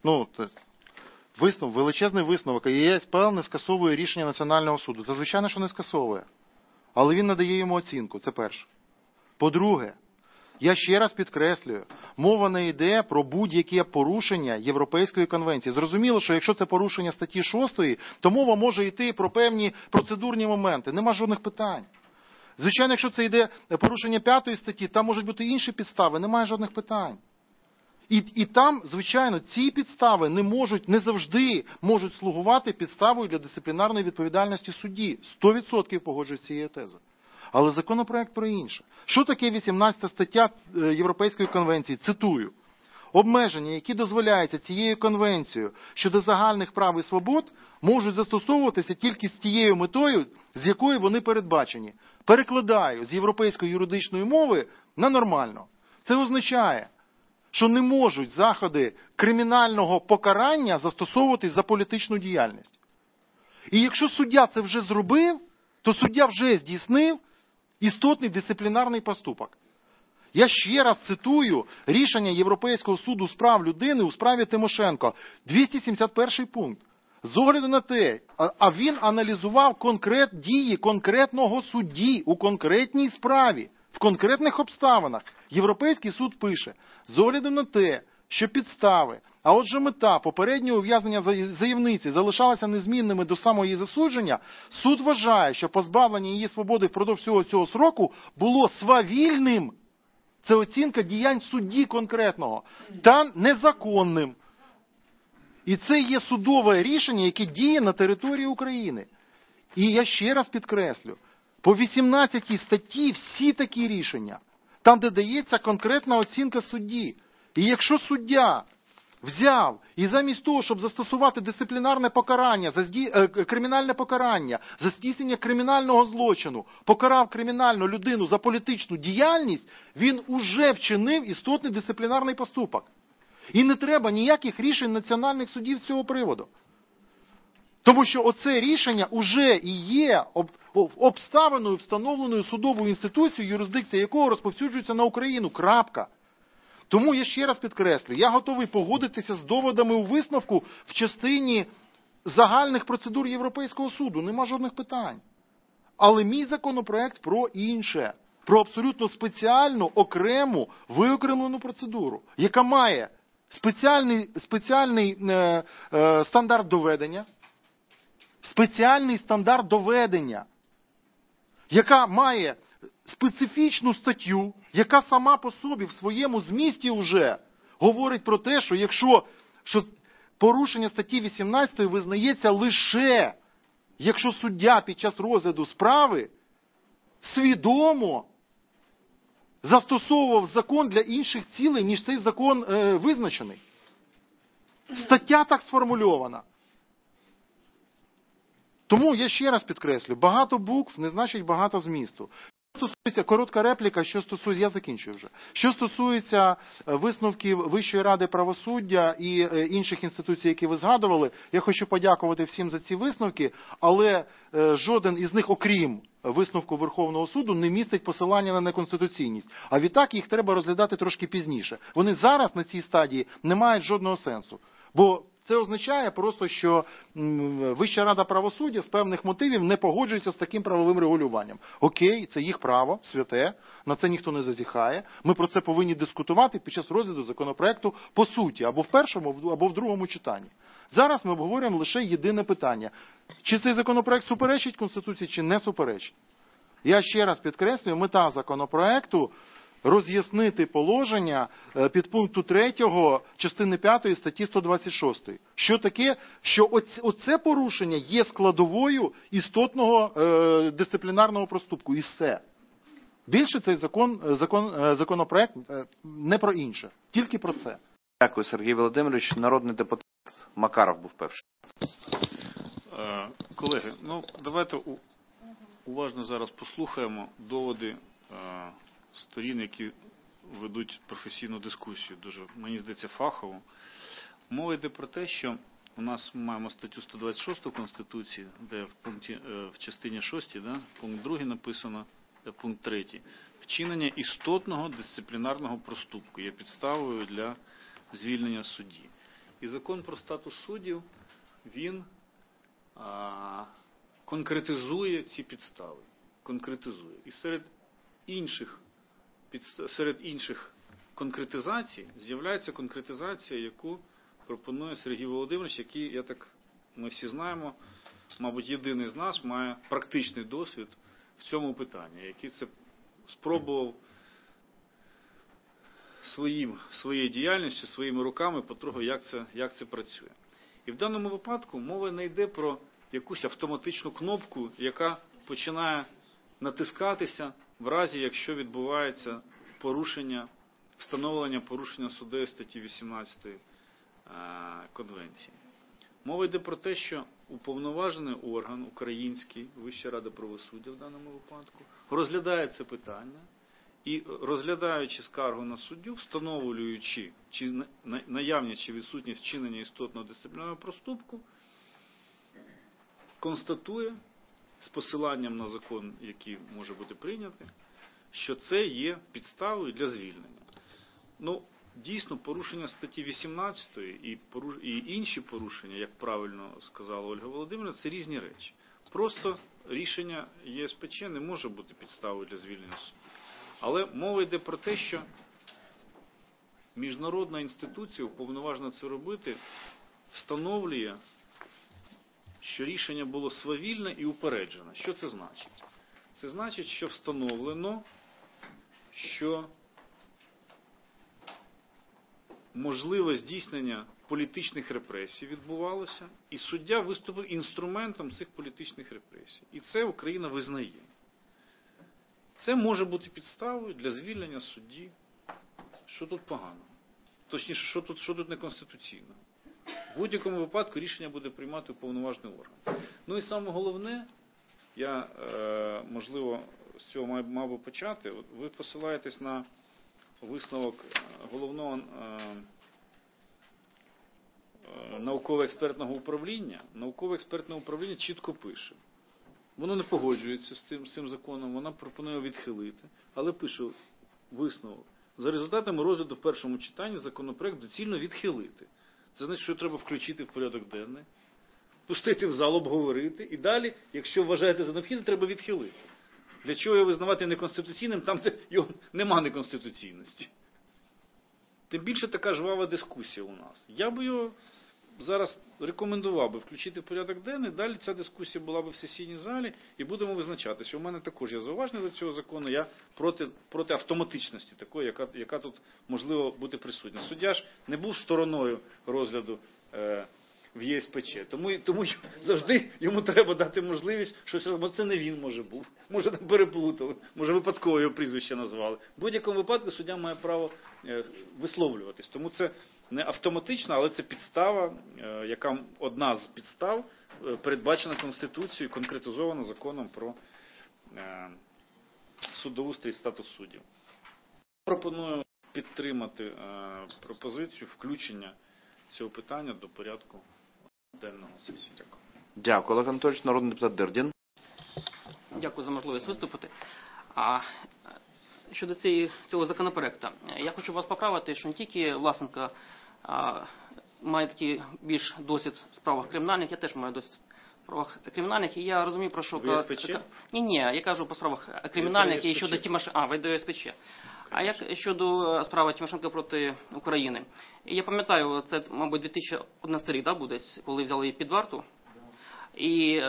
величезний висновок, і ЄСПЛ не скасовує рішення Національного суду. Та звичайно, що не скасовує. Але він надає йому оцінку, це перше. По-друге, я ще раз підкреслюю, мова не йде про будь-яке порушення Європейської конвенції. Зрозуміло, що якщо це порушення статті 6, то мова може йти про певні процедурні моменти. Нема жодних питань. Звичайно, якщо це йде порушення 5 статті, там можуть бути інші підстави, немає жодних питань. І там, звичайно, ці підстави не завжди можуть слугувати підставою для дисциплінарної відповідальності судді. 100% погоджуюсь з цією тезою. Але законопроект про інше. Що таке 18 стаття Європейської конвенції? Цитую. Обмеження, які дозволяються цією конвенцією щодо загальних прав і свобод, можуть застосовуватися тільки з тією метою, з якою вони передбачені. Перекладаю з європейської юридичної мови на нормально. Це означає, що не можуть заходи кримінального покарання застосовуватись за політичну діяльність. І якщо суддя це вже зробив, то суддя вже здійснив істотний дисциплінарний поступок. Я ще раз цитую рішення Європейського суду з прав людини у справі Тимошенко, 271 пункт. З огляду на те, а він аналізував дії конкретного судді у конкретній справі, в конкретних обставинах. Європейський суд пише, з огляду на те, що підстави, а отже мета попереднього ув'язнення заявниці залишалася незмінними до самого її засудження, суд вважає, що позбавлення її свободи впродовж всього цього сроку було свавільним. Це оцінка діянь судді конкретного. Та незаконним. І це є судове рішення, яке діє на території України. І я ще раз підкреслю, по 18 статті всі такі рішення, там, де дається конкретна оцінка судді. І якщо суддя взяв і замість того, щоб застосувати дисциплінарне покарання, кримінальне покарання, за здійснення кримінального злочину, покарав кримінальну людину за політичну діяльність, він уже вчинив істотний дисциплінарний поступок. І не треба ніяких рішень національних судів з цього приводу. Тому що оце рішення уже і є обставиною, встановленою судовою інституцією, юрисдикція якого розповсюджується на Україну. Крапка. Тому я ще раз підкреслю, я готовий погодитися з доводами у висновку в частині загальних процедур Європейського суду. Нема жодних питань. Але мій законопроект про інше. Про абсолютно спеціальну, окрему, виокремлену процедуру, яка має спеціальний стандарт доведення, яка має специфічну статтю, яка сама по собі в своєму змісті вже говорить про те, що якщо порушення статті 18 визнається лише, якщо суддя під час розгляду справи свідомо застосовував закон для інших цілей, ніж цей закон визначений. Стаття так сформульована. Тому я ще раз підкреслю, багато букв не значить багато змісту. Що стосується, коротка репліка, я закінчую вже. Що стосується висновків Вищої ради правосуддя і інших інституцій, які ви згадували, я хочу подякувати всім за ці висновки, але жоден із них, окрім висновку Верховного суду, не містить посилання на неконституційність. А відтак їх треба розглядати трошки пізніше. Вони зараз на цій стадії не мають жодного сенсу. Бо це означає просто, що Вища рада правосуддя з певних мотивів не погоджується з таким правовим регулюванням. Окей, це їх право, святе, на це ніхто не зазіхає. Ми про це повинні дискутувати під час розгляду законопроекту по суті, або в першому, або в другому читанні. Зараз ми обговорюємо лише єдине питання. Чи цей законопроект суперечить Конституції, чи не суперечить? Я ще раз підкреслюю, мета законопроекту – роз'яснити положення підпункту 3 частини 5 статті 126. Що таке? Що оце порушення є складовою істотного дисциплінарного проступку. І все. Більше цей законопроект не про інше. Тільки про це. Дякую, Сергій Володимирович. Народний депутат Макаров був перший. Колеги, давайте уважно зараз послухаємо доводи сторін, які ведуть професійну дискусію, дуже, мені здається, фахово. Мова йде про те, що у нас ми маємо статтю 126 Конституції, де в частині 6, пункт 2 написано, пункт 3. Вчинення істотного дисциплінарного проступку є підставою для звільнення судді. І закон про статус суддів, він конкретизує ці підстави. Конкретизує. І серед інших конкретизацій з'являється конкретизація, яку пропонує Сергій Володимирович, який, ми всі знаємо, мабуть, єдиний з нас має практичний досвід в цьому питанні, який це спробував своєю діяльністю, своїми руками потроху, як це працює. І в даному випадку мова не йде про якусь автоматичну кнопку, яка починає натискатися в разі, якщо відбувається встановлення порушення суддею статті 18 Конвенції. Мова йде про те, що уповноважений орган український, Вища рада правосуддя в даному випадку, розглядає це питання і, розглядаючи скаргу на суддю, встановлюючи чи наявність чи відсутність вчинення істотного дисциплінарного проступку, констатує з посиланням на закон, який може бути прийнятий, що це є підставою для звільнення. Дійсно, порушення статті 18 і інші порушення, як правильно сказала Ольга Володимирівна, це різні речі. Просто рішення ЄСПЧ не може бути підставою для звільнення судді. Але мова йде про те, що міжнародна інституція, уповноважена це робити, встановлює, що рішення було свавільне і упереджене. Що це значить? Це значить, що встановлено, що можливе здійснення політичних репресій відбувалося, і суддя виступив інструментом цих політичних репресій. І це Україна визнає. Це може бути підставою для звільнення судді. Що тут поганого? Точніше, що тут неконституційно? В будь-якому випадку рішення буде приймати уповноважений орган. І саме головне, я, можливо, з цього мав би почати. Ви посилаєтесь на висновок головного науково-експертного управління. Науково-експертне управління чітко пише. Воно не погоджується з цим законом, вона пропонує відхилити, але пише висновок. За результатами розгляду в першому читанні законопроект доцільно відхилити. Це значить, що треба включити в порядок денний, пустити в зал, обговорити, і далі, якщо вважаєте за необхідне, треба відхилити. Для чого його визнавати неконституційним там, де його нема неконституційності? Тим більше така жвава дискусія у нас. Я би його зараз рекомендував би включити в порядок денний, далі ця дискусія була б в сесійній залі, і будемо визначатися. У мене також є зауваження до цього закону, я проти автоматичності такої, яка тут можливо бути присутня. Суддя ж не був стороною розгляду в ЄСПЧ, тому завжди йому треба дати можливість, що бо це не він, може там переплутали, може випадково його прізвище назвали. В будь-якому випадку суддя має право висловлюватись, тому це не автоматично, але це підстава, яка одна з підстав, передбачена Конституцією, конкретизована законом про судоустрій і статус суддів. Пропоную підтримати пропозицію включення цього питання до порядку денного сесії. Дякую. Дякую, Олег Анатолійович. Народний депутат Дирдін. Дякую за можливість виступити. Щодо цього законопроекту, я хочу вас поправити, що не тільки Власенко має такий більш досвід в справах кримінальних, я теж маю досвід в справах кримінальних, і я розумію, про що... ВСПЧ? Ні, я кажу по справах кримінальних і щодо Тимошенко. Ви до СПЧ. А як щодо справи Тимошенко проти України? І я пам'ятаю, це, мабуть, 2011 рік, да, буде, коли взяли її під варту. І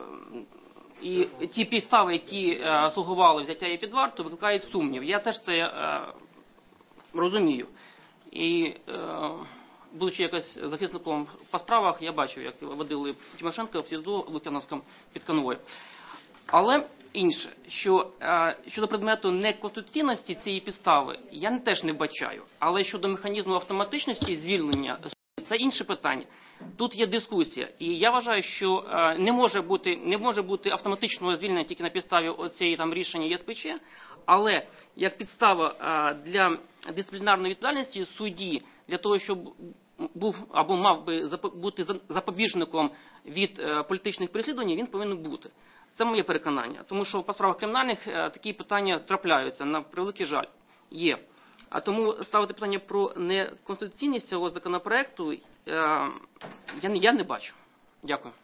ті підстави, які слугували взяття її під варту, викликають сумнів. Я теж це розумію. І, будучи якось захисником по справах, я бачив, як водили Тимошенко в СІЗО в Лук'яновському під конвоєм. Але інше, що щодо предмету неконституційності цієї підстави, я теж не бачаю. Але щодо механізму автоматичності звільнення, це інше питання. Тут є дискусія. І я вважаю, що не може бути автоматичного звільнення тільки на підставі оцієї там рішення ЄСПЧ, але як підстава для дисциплінарної відповідальності судді, для того, щоб був або мав би бути запобіжником від політичних переслідувань, він повинен бути. Це моє переконання. Тому що по справах кримінальних такі питання трапляються, на превеликий жаль, є. А тому ставити питання про неконституційність цього законопроекту я не бачу. Дякую.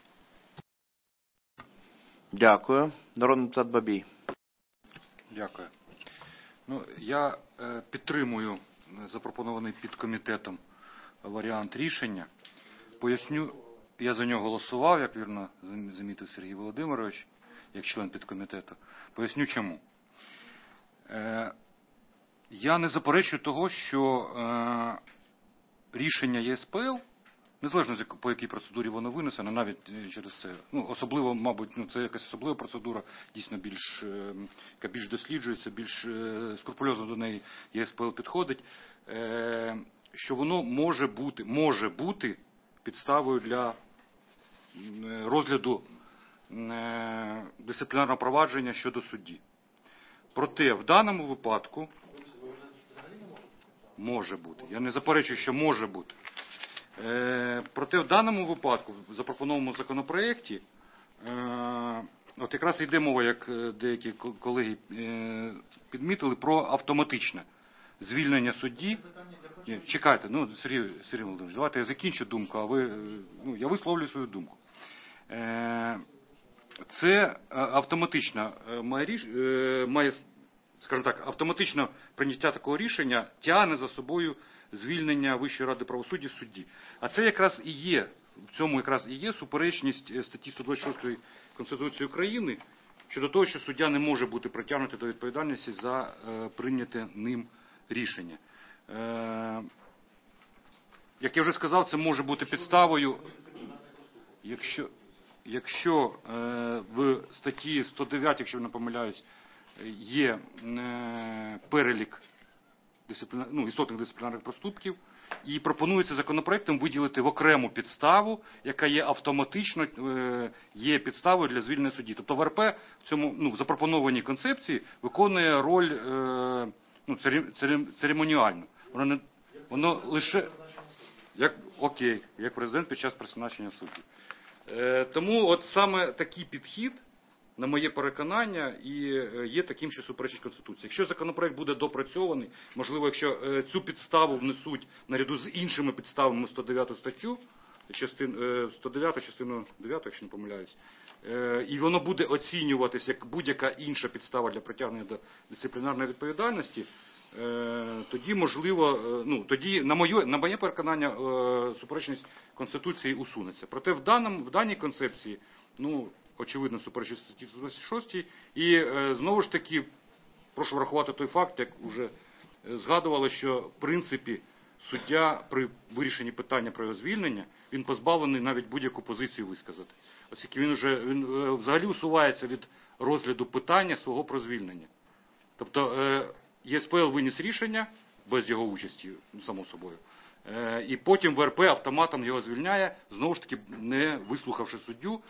Дякую. Народний депутат Бабій. Дякую. Я підтримую запропонований підкомітетом варіант рішення. Поясню, я за нього голосував, як вірно замітив Сергій Володимирович, як член підкомітету. Поясню чому. Я не заперечую того, що рішення ЄСПЛ, незалежно по якій процедурі воно винесено, навіть через це, особливо, мабуть, це якась особлива процедура, дійсно яка більш досліджується, більш скрупульозно до неї ЄСПЛ підходить, що воно може бути підставою для розгляду дисциплінарного провадження щодо судді. Проте в даному випадку може бути. Я не заперечую, що може бути. Проте в даному випадку, в запропонованому законопроєкті, от якраз йде мова, як деякі колеги підмітили, про автоматичне звільнення судді. Чекайте, Сергій Володимирович, давайте я закінчу думку, а я висловлюю свою думку. Це автоматично має, скажімо так, автоматично прийняття такого рішення тягне за собою звільнення Вищої ради правосуддя судді. А це якраз і є, в цьому якраз і є суперечність статті 126 Конституції України щодо того, що суддя не може бути притягнутий до відповідальності за прийняте ним рішення. Як я вже сказав, це може бути підставою, якщо в статті 109, якщо я не помиляюсь, є перелік істотних дисциплінарних проступків, і пропонується законопроектом виділити в окрему підставу, яка є автоматично є підставою для звільнення судді. Тобто ВРП в цьому в запропонованій концепції виконує роль церемоніальну. Воно лише як президент під час призначення судді. Тому от саме такий підхід, на моє переконання, і є таким, що суперечить Конституції. Якщо законопроект буде допрацьований, можливо, якщо цю підставу внесуть наряду з іншими підставами 109 статтю, 109 частину 9, якщо не помиляюсь, і воно буде оцінюватися як будь-яка інша підстава для притягнення до дисциплінарної відповідальності, тоді, можливо, тоді, на моє переконання, суперечність Конституції усунеться. Проте в даній концепції, очевидно, суперечить статті 126, і знову ж таки, прошу врахувати той факт, як вже згадували, що в принципі суддя при вирішенні питання про його звільнення, він позбавлений навіть будь-яку позицію висказати. Оскільки він взагалі усувається від розгляду питання свого про звільнення. Тобто ЄСПЛ виніс рішення без його участі, само собою, і потім ВРП автоматом його звільняє, знову ж таки не вислухавши суддю,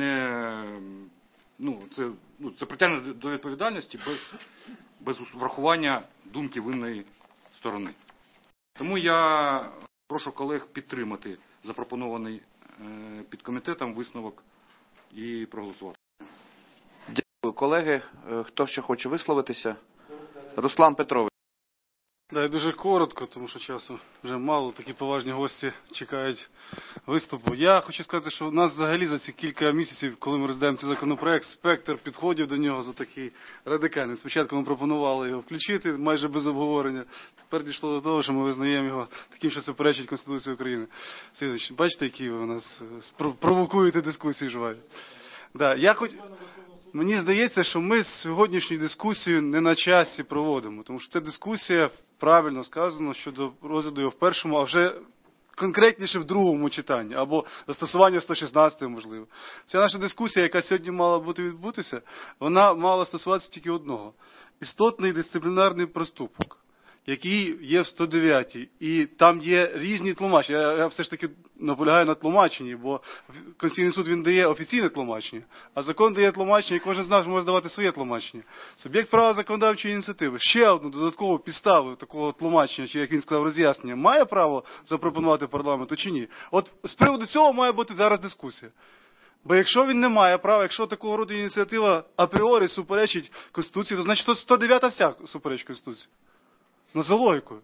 це притягнення до відповідальності без врахування думки винної сторони. Тому я прошу колег підтримати запропонований підкомітетом висновок і проголосувати. Дякую, колеги. Хто ще хоче висловитися? Руслан Петрович. Да, дуже коротко, тому що часу вже мало, такі поважні гості чекають виступу. Я хочу сказати, що у нас взагалі за ці кілька місяців, коли ми розглядаємо цей законопроект, спектр підходів до нього за такий радикальний. Спочатку ми пропонували його включити майже без обговорення, тепер дійшло до того, що ми визнаємо його таким, що суперечить Конституції України. Сидорович, бачите, які ви у нас провокуєте дискусії жваві. Да, мені здається, що ми сьогоднішню дискусію не на часі проводимо, тому що це дискусія, правильно сказано, щодо розгляду його в першому, а вже конкретніше в другому читанні, або застосування 116, можливо. Ця наша дискусія, яка сьогодні мала відбутися, вона мала стосуватися тільки одного. Істотний дисциплінарний проступок, який є в 109-й. І там є різні тлумачення. Я все ж таки наполягаю на тлумаченні, бо Конституційний суд він дає офіційне тлумачення, а закон дає тлумачення, і кожен з нас може давати своє тлумачення. Суб'єкт права законодавчої ініціативи ще одну додаткову підставу такого тлумачення, чи, як він сказав, роз'яснення, має право запропонувати парламенту чи ні? От з приводу цього має бути зараз дискусія. Бо якщо він не має права, якщо такого роду ініціатива апріорі суперечить Конституції, то значить 109-та вся суперечить Конституції. За логікою.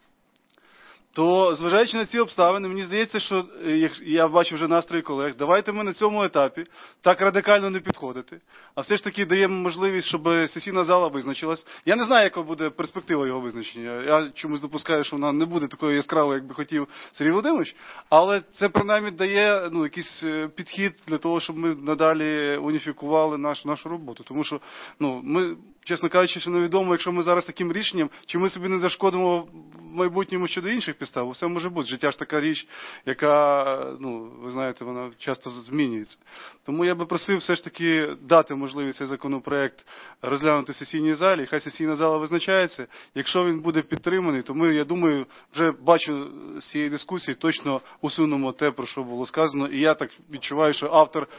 То, зважаючи на ці обставини, мені здається, що, я бачу вже настрої колег, давайте ми на цьому етапі так радикально не підходити, а все ж таки даємо можливість, щоб сесійна зала визначилась. Я не знаю, яка буде перспектива його визначення. Я чомусь допускаю, що вона не буде такою яскравою, як би хотів Сергій Володимирович, але це принаймні дає якийсь підхід для того, щоб ми надалі уніфікували нашу роботу. Тому що, ми, чесно кажучи, що невідомо, якщо ми зараз таким рішенням, чи ми собі не зашкодимо в майбутньому щодо інших підстав. Все може бути. Життя ж така річ, яка, ви знаєте, вона часто змінюється. Тому я би просив все ж таки дати можливість цей законопроект розглянути в сесійній залі. Хай сесійна зала визначається. Якщо він буде підтриманий, то ми, я думаю, вже бачу з цієї дискусії, точно усунемо те, про що було сказано. І я так відчуваю, що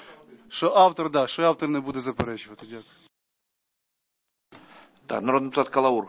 автор не буде заперечувати. Дякую. Так, народний депутат Калаур.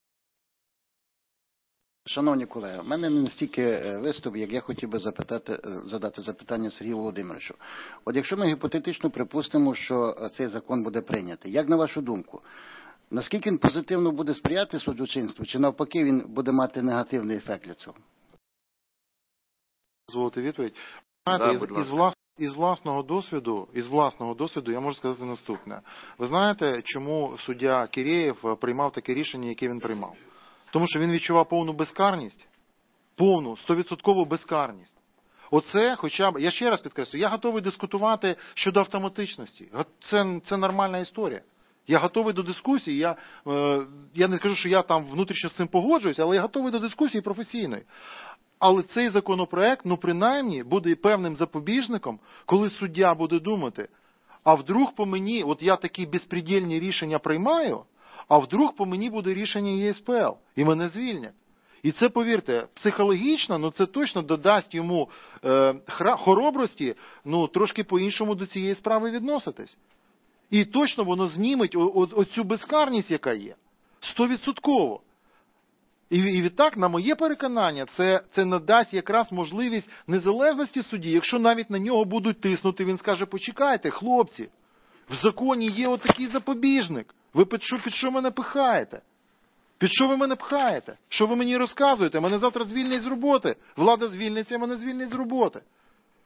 Шановні колеги, в мене не настільки виступ, як я хотів би задати запитання Сергію Володимировичу. От якщо ми гіпотетично припустимо, що цей закон буде прийнятий, як на вашу думку, наскільки він позитивно буде сприяти судочинству, чи навпаки він буде мати негативний ефект для цього? Дозволите відповідь? Із власного досвіду я можу сказати наступне. Ви знаєте, чому суддя Кірєєв приймав таке рішення, яке він приймав? Тому що він відчував повну безкарність, повну, 100% безкарність. Оце, хоча б, я ще раз підкреслю, я готовий дискутувати щодо автоматичності. Це нормальна історія. Я готовий до дискусії, я не скажу, що я там внутрішньо з цим погоджуюсь, але я готовий до дискусії професійної. Але цей законопроект, принаймні, буде певним запобіжником, коли суддя буде думати, а вдруг по мені, от я такі безпредельні рішення приймаю, а вдруг по мені буде рішення ЄСПЛ, і мене звільнять. І це, повірте, психологічно, це точно додасть йому хоробрості, трошки по-іншому до цієї справи відноситись. І точно воно зніметь оцю безкарність, яка є. 100%. І відтак, на моє переконання, це надасть якраз можливість незалежності судді. Якщо навіть на нього будуть тиснути, він скаже, почекайте, хлопці, в законі є отакий запобіжник. Ви під що мене пихаєте? Під що ви мене пхаєте? Що ви мені розказуєте? Мене завтра звільнять з роботи. Влада звільниться, мене звільнять з роботи.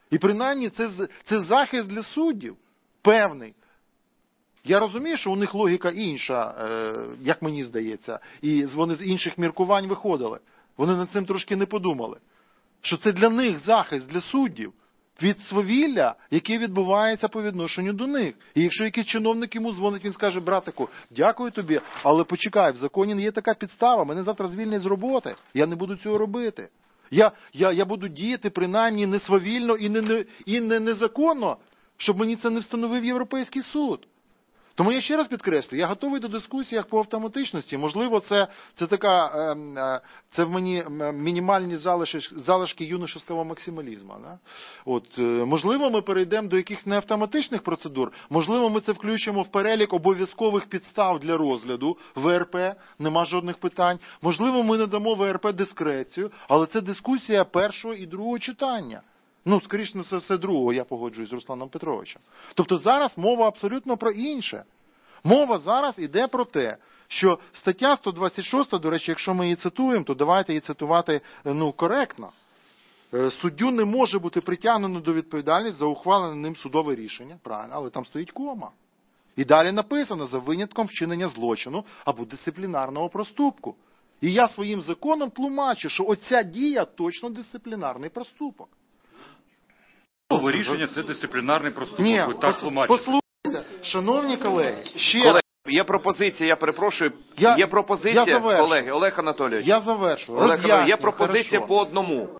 І принаймні це захист для суддів певний. Я розумію, що у них логіка інша, як мені здається, і вони з інших міркувань виходили. Вони над цим трошки не подумали. Що це для них захист, для суддів, від свавілля, яке відбувається по відношенню до них. І якщо якийсь чиновник йому дзвонить, він скаже: братику, дякую тобі, але почекай, в законі є така підстава, мене завтра звільнять з роботи, я не буду цього робити. Я буду діяти принаймні не свавільно і не незаконно, щоб мені це не встановив Європейський суд. Тому я ще раз підкреслю, я готовий до дискусії по автоматичності. Можливо, це в мені мінімальні залишки юношеского максималізму. Да? Можливо, ми перейдемо до якихось неавтоматичних процедур. Можливо, ми це включимо в перелік обов'язкових підстав для розгляду ВРП, нема жодних питань. Можливо, ми надамо ВРП дискрецію, але це дискусія першого і другого читання. Скоріше за все, другого, я погоджуюсь з Русланом Петровичем. Тобто зараз мова абсолютно про інше. Мова зараз йде про те, що стаття 126, до речі, якщо ми її цитуємо, то давайте її цитувати коректно. Суддю не може бути притягнено до відповідальності за ухвалене ним судове рішення, правильно, але там стоїть кома. І далі написано: за винятком вчинення злочину або дисциплінарного проступку. І я своїм законом тлумачу, що оця дія точно дисциплінарний проступок. Рішення – це дисциплінарний проступок. Ні, послухайте, шановні колеги, є пропозиція, я перепрошую, я є пропозиція, завершу. колеги, Олег Анатолійович. Я завершу. Олег Анатолійович, є пропозиція по одному.